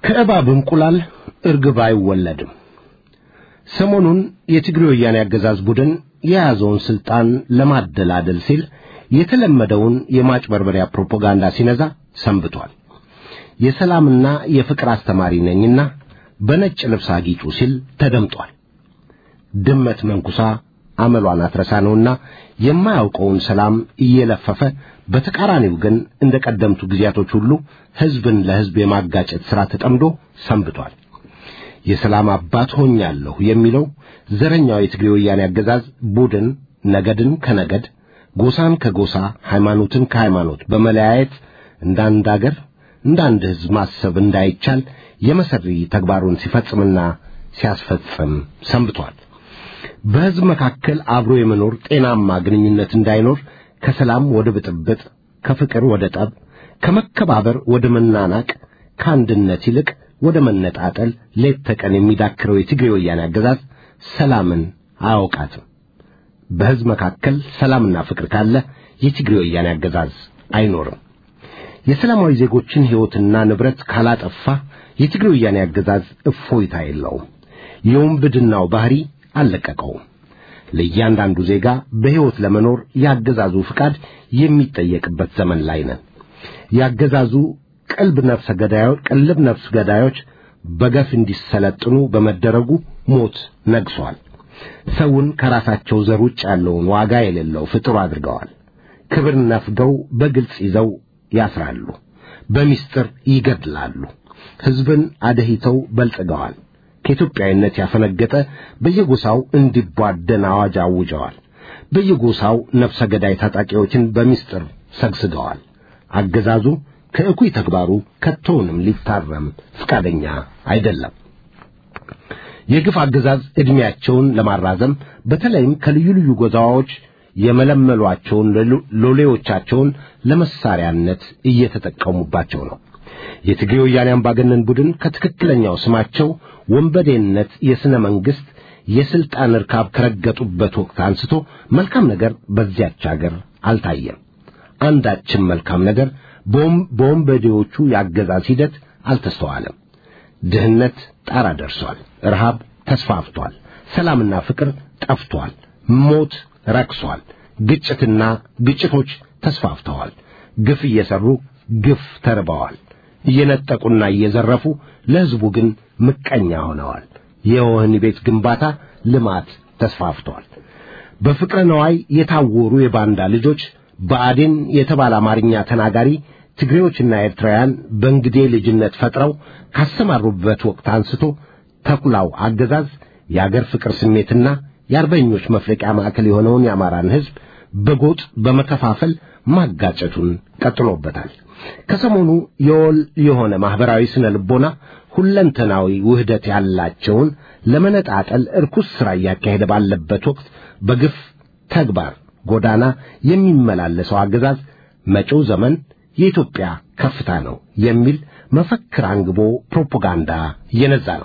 ከእባብ እንቁላል እርግብ አይወለድም። ሰሞኑን የትግሬ ወያኔ አገዛዝ ቡድን የያዘውን ስልጣን ለማደላደል ሲል የተለመደውን የማጭበርበሪያ ፕሮፓጋንዳ ሲነዛ ሰንብቷል። የሰላምና የፍቅር አስተማሪ ነኝና በነጭ ልብስ አጊጡ ሲል ተደምጧል። ድመት መንኩሳ አመሏን አትረሳ ነውና የማያውቀውን ሰላም እየለፈፈ በተቃራኒው ግን እንደ ቀደምቱ ጊዜያቶች ሁሉ ህዝብን ለህዝብ የማጋጨት ሥራ ተጠምዶ ሰንብቷል። የሰላም አባት ሆኛለሁ የሚለው ዘረኛው የትግሬ ወያኔ አገዛዝ ቡድን ነገድን ከነገድ ጎሳን ከጎሳ ሃይማኖትን ከሃይማኖት በመለያየት እንዳንድ አገር እንዳንድ ህዝብ ማሰብ እንዳይቻል የመሰሪ ተግባሩን ሲፈጽምና ሲያስፈጽም ሰንብቷል። በህዝብ መካከል አብሮ የመኖር ጤናማ ግንኙነት እንዳይኖር ከሰላም ወደ ብጥብጥ ከፍቅር ወደ ጠብ ከመከባበር ወደ መናናቅ ከአንድነት ይልቅ ወደ መነጣጠል ሌት ተቀን የሚዳክረው የትግሬ ወያኔ አገዛዝ ሰላምን አያውቃትም። በህዝብ መካከል ሰላምና ፍቅር ካለ የትግሬ ወያኔ አገዛዝ አይኖርም። የሰላማዊ ዜጎችን ህይወትና ንብረት ካላጠፋ የትግሬ ወያኔ አገዛዝ እፎይታ የለውም። የወንብድናው ባህሪ አለቀቀውም። ለእያንዳንዱ ዜጋ በህይወት ለመኖር ያገዛዙ ፍቃድ የሚጠየቅበት ዘመን ላይ ነን። ያገዛዙ ቀልብ ነፍሰ ገዳዮች ቀልብ ነፍስ ገዳዮች በገፍ እንዲሰለጥኑ በመደረጉ ሞት ነግሷል። ሰውን ከራሳቸው ዘር ውጭ ያለውን ዋጋ የሌለው ፍጡር አድርገዋል። ክብር ነፍገው በግልጽ ይዘው ያስራሉ፣ በሚስጥር ይገድላሉ። ህዝብን አደሂተው በልጽገዋል። ከኢትዮጵያዊነት ያፈነገጠ በየጎሳው እንዲቧደን አዋጅ አውጀዋል። በየጎሳው ነፍሰ ገዳይ ታጣቂዎችን በሚስጥር ሰግስገዋል። አገዛዙ ከእኩይ ተግባሩ ከቶውንም ሊታረም ፍቃደኛ አይደለም። የግፍ አገዛዝ እድሜያቸውን ለማራዘም በተለይም ከልዩ ልዩ ጎዛዎች የመለመሏቸውን ሎሌዎቻቸውን ለመሳሪያነት እየተጠቀሙባቸው ነው። የትግሬ ወያኔ አምባገነን ቡድን ከትክክለኛው ስማቸው ወንበዴነት የስነ መንግስት የስልጣን ርካብ ከረገጡበት ወቅት አንስቶ መልካም ነገር በዚያች ሀገር አልታየም። አንዳችም መልካም ነገር በወንበዴዎቹ ያገዛዝ ሂደት አልተስተዋለም። ድህነት ጣራ ደርሷል። ረሃብ ተስፋፍቷል። ሰላምና ፍቅር ጠፍቷል። ሞት ረክሷል። ግጭትና ግጭቶች ተስፋፍተዋል። ግፍ እየሰሩ ግፍ ተርበዋል። እየነጠቁና እየዘረፉ ለህዝቡ ግን ምቀኛ ሆነዋል። የወህኒ ቤት ግንባታ ልማት ተስፋፍቷል። በፍቅረ ነዋይ የታወሩ የባንዳ ልጆች በአዴን የተባለ አማርኛ ተናጋሪ ትግሬዎችና ኤርትራውያን በእንግዴ ልጅነት ፈጥረው ካሰማሩበት ወቅት አንስቶ ተኩላው አገዛዝ የአገር ፍቅር ስሜትና የአርበኞች መፍለቂያ ማዕከል የሆነውን የአማራን ህዝብ በጎጥ በመከፋፈል ማጋጨቱን ቀጥሎበታል። ከሰሞኑ የወል የሆነ ማህበራዊ ስነ ልቦና ሁለንተናዊ ውህደት ያላቸውን ለመነጣጠል እርኩስ ሥራ ያካሄደ ባለበት ወቅት በግፍ ተግባር ጎዳና የሚመላለሰው አገዛዝ መጪው ዘመን የኢትዮጵያ ከፍታ ነው የሚል መፈክር አንግቦ ፕሮፓጋንዳ እየነዛ ነው።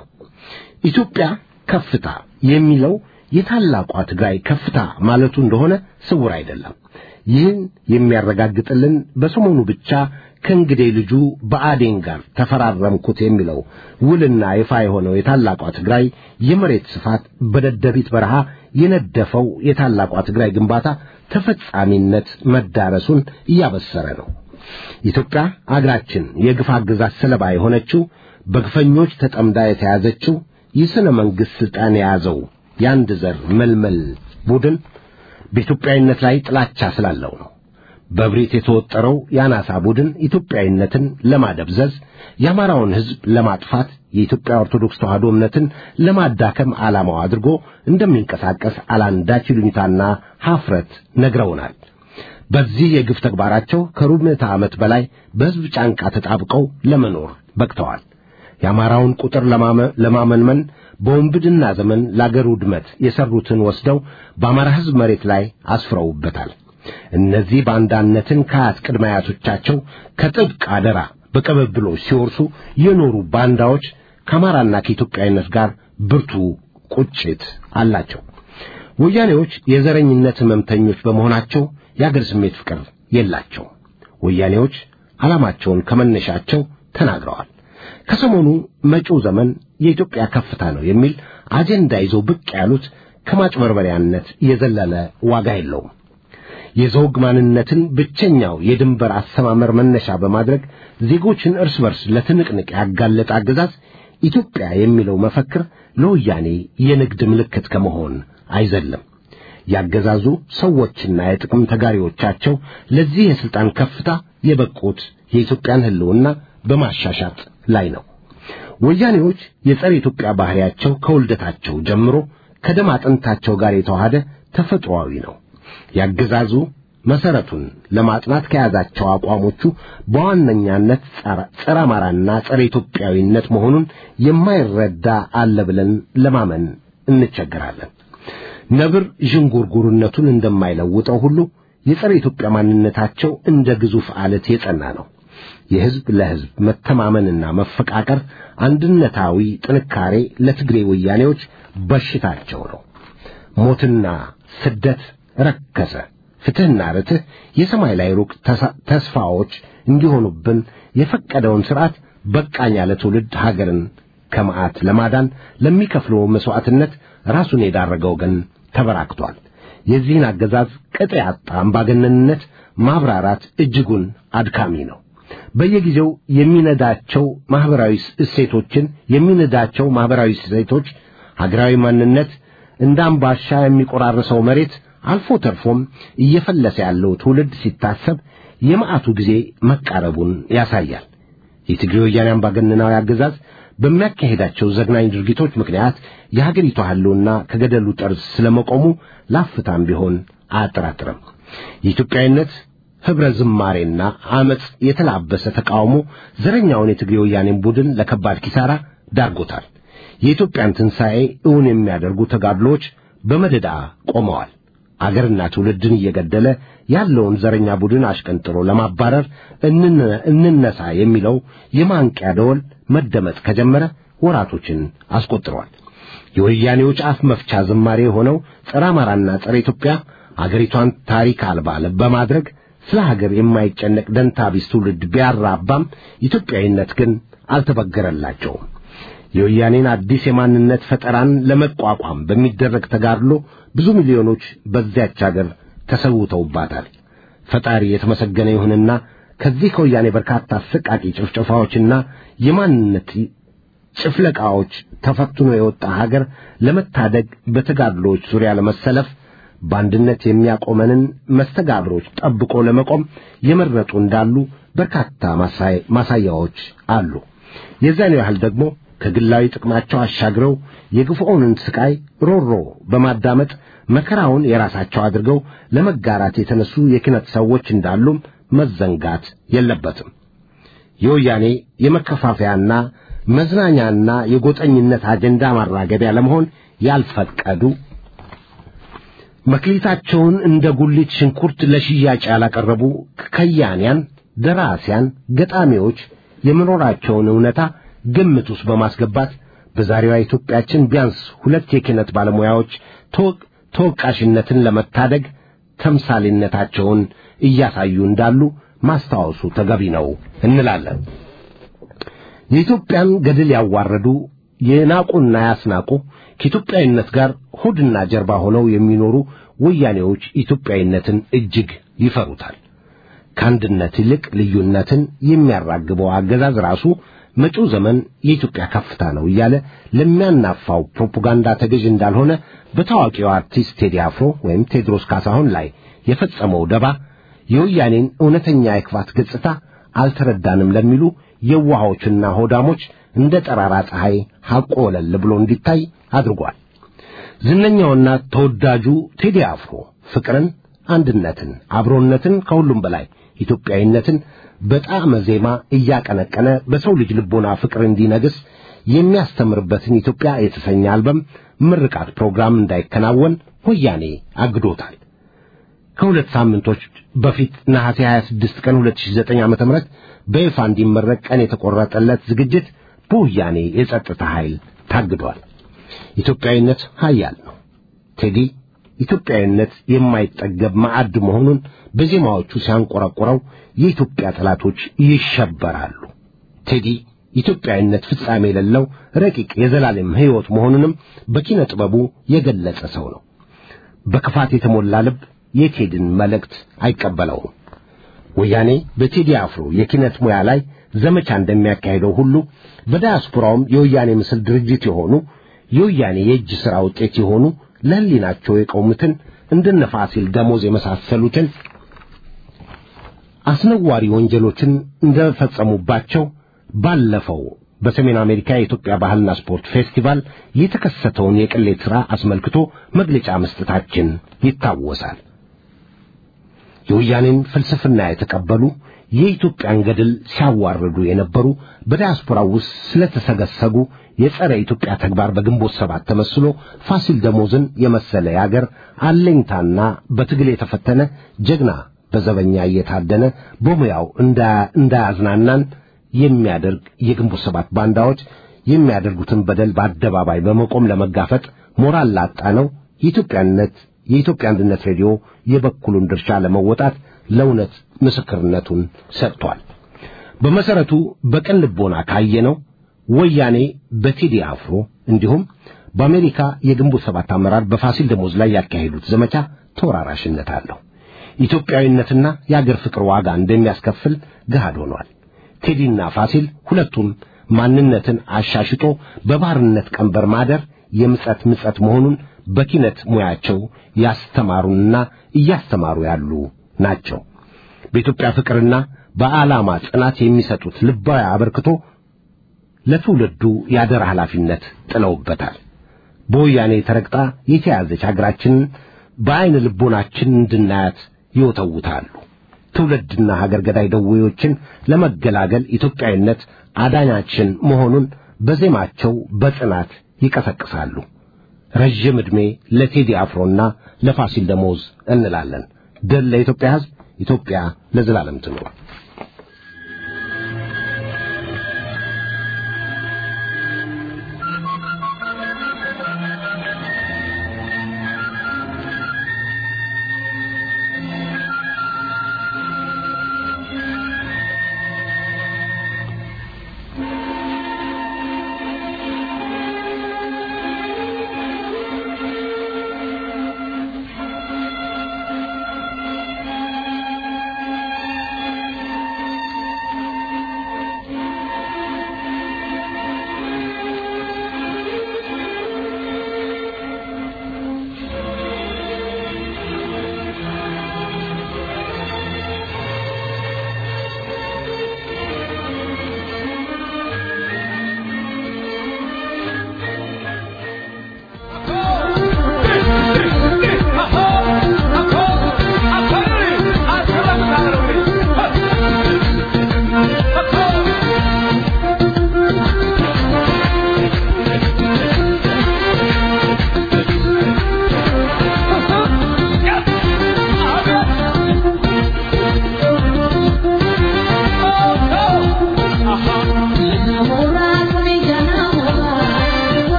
ኢትዮጵያ ከፍታ የሚለው የታላቋ ትግራይ ከፍታ ማለቱ እንደሆነ ስውር አይደለም። ይህን የሚያረጋግጥልን በሰሞኑ ብቻ ከእንግዴ ልጁ በአዴን ጋር ተፈራረምኩት የሚለው ውልና ይፋ የሆነው የታላቋ ትግራይ የመሬት ስፋት በደደቢት በረሃ የነደፈው የታላቋ ትግራይ ግንባታ ተፈጻሚነት መዳረሱን እያበሰረ ነው። ኢትዮጵያ አገራችን የግፍ አገዛዝ ሰለባ የሆነችው በግፈኞች ተጠምዳ የተያዘችው የሥነ መንግሥት ስልጣን የያዘው የአንድ ዘር መልመል ቡድን በኢትዮጵያዊነት ላይ ጥላቻ ስላለው ነው። በብሪት የተወጠረው የአናሳ ቡድን ኢትዮጵያዊነትን ለማደብዘዝ የአማራውን ሕዝብ ለማጥፋት የኢትዮጵያ ኦርቶዶክስ ተዋሕዶ እምነትን ለማዳከም ዓላማው አድርጎ እንደሚንቀሳቀስ አላንዳች ይሉኝታና ሐፍረት ነግረውናል። በዚህ የግፍ ተግባራቸው ከሩብ ምዕተ ዓመት በላይ በሕዝብ ጫንቃ ተጣብቀው ለመኖር በቅተዋል። የአማራውን ቁጥር ለማመንመን በወንብድና ዘመን ለአገር ውድመት የሰሩትን ወስደው በአማራ ሕዝብ መሬት ላይ አስፍረውበታል። እነዚህ ባንዳነትን ከአያት ቅድመ አያቶቻቸው ከጥብቅ አደራ በቀበብሎች ሲወርሱ የኖሩ ባንዳዎች ከአማራና ከኢትዮጵያዊነት ጋር ብርቱ ቁጭት አላቸው። ወያኔዎች የዘረኝነት ሕመምተኞች በመሆናቸው የአገር ስሜት ፍቅር የላቸው። ወያኔዎች ዓላማቸውን ከመነሻቸው ተናግረዋል። ከሰሞኑ መጪው ዘመን የኢትዮጵያ ከፍታ ነው የሚል አጀንዳ ይዘው ብቅ ያሉት ከማጭበርበሪያነት የዘለለ ዋጋ የለውም። የዘውግ ማንነትን ብቸኛው የድንበር አሰማመር መነሻ በማድረግ ዜጎችን እርስ በርስ ለትንቅንቅ ያጋለጠ አገዛዝ ኢትዮጵያ የሚለው መፈክር ለወያኔ የንግድ ምልክት ከመሆን አይዘልም። ያገዛዙ ሰዎችና የጥቅም ተጋሪዎቻቸው ለዚህ የስልጣን ከፍታ የበቁት የኢትዮጵያን ህልውና በማሻሻጥ ላይ ነው። ወያኔዎች የጸረ ኢትዮጵያ ባህሪያቸው ከውልደታቸው ጀምሮ ከደም አጥንታቸው ጋር የተዋሃደ ተፈጥሯዊ ነው። ያገዛዙ መሰረቱን ለማጥናት ከያዛቸው አቋሞቹ በዋነኛነት ጸረ አማራና ጸረ ኢትዮጵያዊነት መሆኑን የማይረዳ አለ ብለን ለማመን እንቸገራለን። ነብር ዥንጉርጉርነቱን እንደማይለውጠው ሁሉ የጸረ ኢትዮጵያ ማንነታቸው እንደ ግዙፍ አለት የጸና ነው። የህዝብ ለህዝብ መተማመንና መፈቃቀር አንድነታዊ ጥንካሬ ለትግሬ ወያኔዎች በሽታቸው ነው። ሞትና ስደት ረከሰ፣ ፍትህና ርትህ የሰማይ ላይ ሩቅ ተስፋዎች እንዲሆኑብን የፈቀደውን ሥርዓት በቃኝ ያለ ትውልድ ሀገርን ከመዓት ለማዳን ለሚከፍለው መስዋዕትነት ራሱን የዳረገው ግን ተበራክቷል። የዚህን አገዛዝ ቅጥ ያጣ አምባገነንነት ማብራራት እጅጉን አድካሚ ነው። በየጊዜው የሚነዳቸው ማህበራዊ እሴቶችን የሚነዳቸው ማህበራዊ እሴቶች ሀገራዊ ማንነት እንዳምባሻ የሚቆራርሰው መሬት አልፎ ተርፎም እየፈለሰ ያለው ትውልድ ሲታሰብ የመዓቱ ጊዜ መቃረቡን ያሳያል። የትግሬ ወያኔ አምባገነናዊ አገዛዝ በሚያካሄዳቸው ዘግናኝ ድርጊቶች ምክንያት የሀገሪቱ ህልውና ከገደሉ ጠርዝ ስለመቆሙ ላፍታም ቢሆን አያጠራጥርም። የኢትዮጵያዊነት ህብረ ዝማሬና አመጽ የተላበሰ ተቃውሞ ዘረኛውን የትግሬ ወያኔን ቡድን ለከባድ ኪሳራ ዳርጎታል። የኢትዮጵያን ትንሣኤ እውን የሚያደርጉ ተጋድሎች በመደዳ ቆመዋል። አገርና ትውልድን እየገደለ ያለውን ዘረኛ ቡድን አሽቀንጥሮ ለማባረር እንነሳ የሚለው የማንቂያ ደወል መደመጥ ከጀመረ ወራቶችን አስቆጥሯል። የወያኔዎች አፍ መፍቻ ዝማሬ ሆነው ጸረ አማራና ጸረ ኢትዮጵያ አገሪቷን ታሪክ አልባ በማድረግ ስለ ሀገር የማይጨነቅ ደንታቢስ ትውልድ ቢያራባም ኢትዮጵያዊነት ግን አልተበገረላቸውም። የወያኔን አዲስ የማንነት ፈጠራን ለመቋቋም በሚደረግ ተጋድሎ ብዙ ሚሊዮኖች በዚያች ሀገር ተሰውተውባታል። ፈጣሪ የተመሰገነ ይሁንና ከዚህ ከወያኔ በርካታ አሰቃቂ ጭፍጨፋዎችና የማንነት ጭፍለቃዎች ተፈትኖ የወጣ ሀገር ለመታደግ በተጋድሎች ዙሪያ ለመሰለፍ በአንድነት የሚያቆመንን መስተጋብሮች ጠብቆ ለመቆም የመረጡ እንዳሉ በርካታ ማሳያዎች አሉ። የዛኔው ያህል ደግሞ ከግላዊ ጥቅማቸው አሻግረው የግፉኦንን ስቃይ ሮሮ በማዳመጥ መከራውን የራሳቸው አድርገው ለመጋራት የተነሱ የኪነት ሰዎች እንዳሉም መዘንጋት የለበትም። የወያኔ የመከፋፈያና መዝናኛና የጎጠኝነት አጀንዳ ማራገቢያ ለመሆን ያልፈቀዱ መክሊታቸውን እንደ ጉሊት ሽንኩርት ለሽያጭ ያላቀረቡ ከያንያን፣ ደራሲያን፣ ገጣሚዎች የመኖራቸውን እውነታ ግምት ውስጥ በማስገባት በዛሬዋ ኢትዮጵያችን ቢያንስ ሁለት የኪነት ባለሙያዎች ተወቃሽነትን ለመታደግ ተምሳሌነታቸውን እያሳዩ እንዳሉ ማስታወሱ ተገቢ ነው እንላለን። የኢትዮጵያን ገድል ያዋረዱ የናቁና ያስናቁ ከኢትዮጵያዊነት ጋር ሆድና ጀርባ ሆነው የሚኖሩ ወያኔዎች ኢትዮጵያዊነትን እጅግ ይፈሩታል። ከአንድነት ይልቅ ልዩነትን የሚያራግበው አገዛዝ ራሱ መጪው ዘመን የኢትዮጵያ ከፍታ ነው እያለ ለሚያናፋው ፕሮፓጋንዳ ተገዥ እንዳልሆነ በታዋቂው አርቲስት ቴዲ አፍሮ ወይም ቴድሮስ ካሳሁን ላይ የፈጸመው ደባ የወያኔን እውነተኛ የክፋት ገጽታ አልተረዳንም ለሚሉ የዋሆችና ሆዳሞች እንደ ጠራራ ፀሐይ ሐቆ ወለል ብሎ እንዲታይ አድርጓል። ዝነኛውና ተወዳጁ ቴዲ አፍሮ ፍቅርን፣ አንድነትን፣ አብሮነትን ከሁሉም በላይ ኢትዮጵያዊነትን በጣም ዜማ እያቀነቀነ በሰው ልጅ ልቦና ፍቅር እንዲነግስ የሚያስተምርበትን ኢትዮጵያ የተሰኘ አልበም ምርቃት ፕሮግራም እንዳይከናወን ወያኔ አግዶታል። ከሁለት ሳምንቶች በፊት ነሐሴ ሃያ ስድስት ቀን ሁለት ሺህ ዘጠኝ ዓመተ ምህረት በይፋ እንዲመረቅ ቀን የተቆረጠለት ዝግጅት በወያኔ የጸጥታ ኃይል ታግዷል። ኢትዮጵያዊነት ኃያል ነው። ቴዲ ኢትዮጵያዊነት የማይጠገብ ማዕድ መሆኑን በዜማዎቹ ሲያንቆረቆረው የኢትዮጵያ ጠላቶች ይሸበራሉ። ቴዲ ኢትዮጵያዊነት ፍጻሜ የሌለው ረቂቅ የዘላለም ሕይወት መሆኑንም በኪነ ጥበቡ የገለጸ ሰው ነው። በክፋት የተሞላ ልብ የቴዲን መልእክት አይቀበለውም። ወያኔ በቴዲ አፍሮ የኪነት ሙያ ላይ ዘመቻ እንደሚያካሂደው ሁሉ በዲያስፖራውም የወያኔ ምስል ድርጅት የሆኑ የወያኔ የእጅ ሥራ ውጤት የሆኑ ለህሊናቸው የቆሙትን እንደነ ፋሲል ደሞዝ የመሳሰሉትን አስነዋሪ ወንጀሎችን እንደፈጸሙባቸው ባለፈው በሰሜን አሜሪካ የኢትዮጵያ ባህልና ስፖርት ፌስቲቫል የተከሰተውን የቅሌት ሥራ አስመልክቶ መግለጫ መስጠታችን ይታወሳል። የወያኔን ፍልስፍና የተቀበሉ የኢትዮጵያን ገድል ሲያዋርዱ የነበሩ በዲያስፖራው ውስጥ ስለተሰገሰጉ የጸረ ኢትዮጵያ ተግባር በግንቦት ሰባት ተመስሎ ፋሲል ደሞዝን የመሰለ ያገር አለኝታና በትግል የተፈተነ ጀግና በዘበኛ እየታደነ በሙያው እንዳያዝናናን የሚያደርግ የግንቦት ሰባት ባንዳዎች የሚያደርጉትን በደል በአደባባይ በመቆም ለመጋፈጥ ሞራል ላጣ ነው የኢትዮጵያነት የኢትዮጵያ አንድነት ሬዲዮ የበኩሉን ድርሻ ለመወጣት ለውነት ምስክርነቱን ሰጥቷል። በመሰረቱ በቀን ልቦና ካየነው ወያኔ በቴዲ አፍሮ እንዲሁም በአሜሪካ የግንቦት ሰባት አመራር በፋሲል ደሞዝ ላይ ያካሄዱት ዘመቻ ተወራራሽነት አለው። ኢትዮጵያዊነትና የአገር ፍቅር ዋጋ እንደሚያስከፍል ገሃድ ሆኗል። ቴዲና ፋሲል ሁለቱም ማንነትን አሻሽጦ በባርነት ቀንበር ማደር የምጸት ምጸት መሆኑን በኪነት ሙያቸው ያስተማሩና እያስተማሩ ያሉ ናቸው። በኢትዮጵያ ፍቅርና በዓላማ ጽናት የሚሰጡት ልባዊ አበርክቶ ለትውልዱ ያደረ ኃላፊነት ጥለውበታል። በወያኔ ተረግጣ የተያዘች ሀገራችንን በአይነ ልቦናችን እንድናያት ይወተውታሉ። ትውልድና ሀገር ገዳይ ደዌዎችን ለመገላገል ኢትዮጵያዊነት አዳኛችን መሆኑን በዜማቸው በጽናት ይቀሰቅሳሉ። ረጅም ዕድሜ ለቴዲ አፍሮና ለፋሲል ደሞዝ እንላለን። ድል ለኢትዮጵያ ሕዝብ፣ ኢትዮጵያ ለዘላለም ትኑር።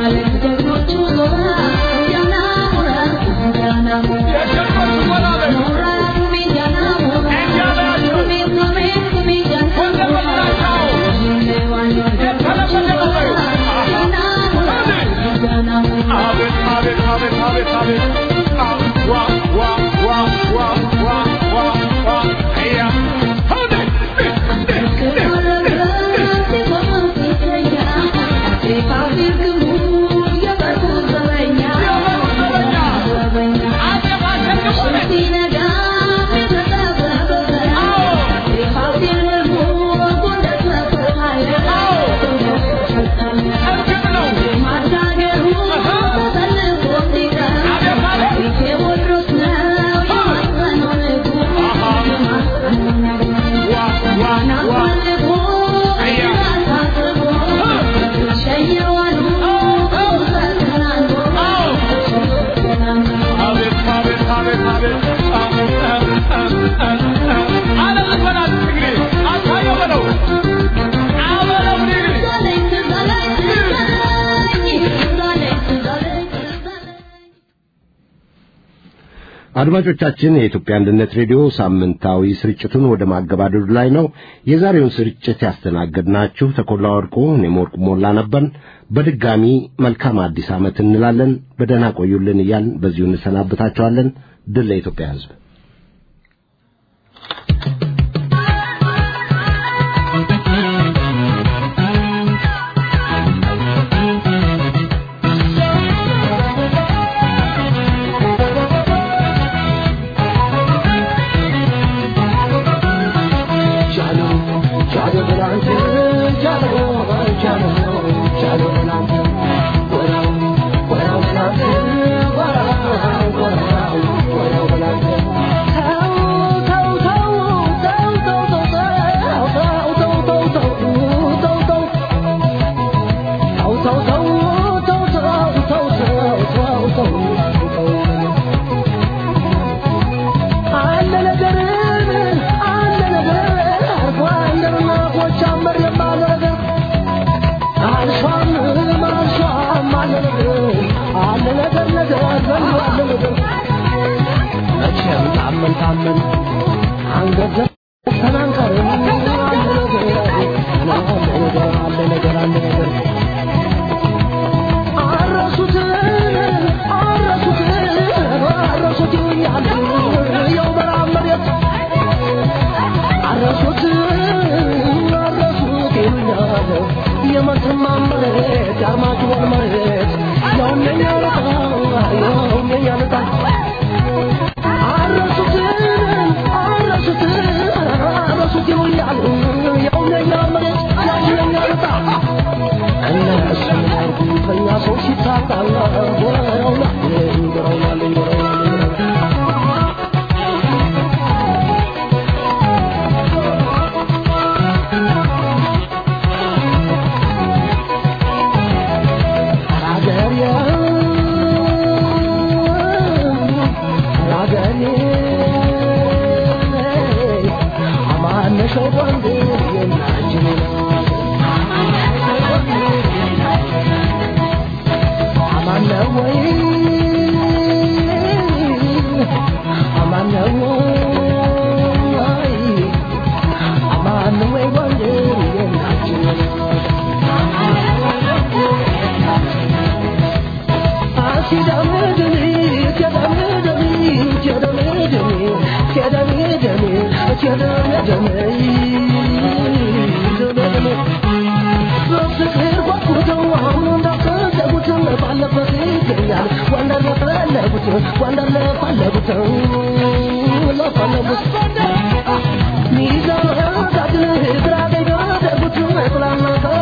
አድማጮቻችን የኢትዮጵያ አንድነት ሬዲዮ ሳምንታዊ ስርጭቱን ወደ ማገባደዱ ላይ ነው። የዛሬውን ስርጭት ያስተናገድናችሁ ተኮላ ወርቁ እኔም ወርቁ ሞላ ነበር። በድጋሚ መልካም አዲስ ዓመት እንላለን። በደህና ቆዩልን እያልን በዚሁ እንሰናበታችኋለን። ድል ለኢትዮጵያ ሕዝብ።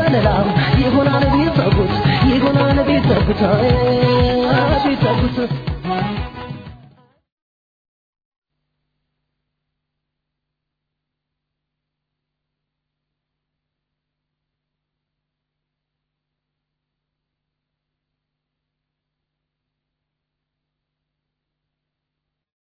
You gonna be the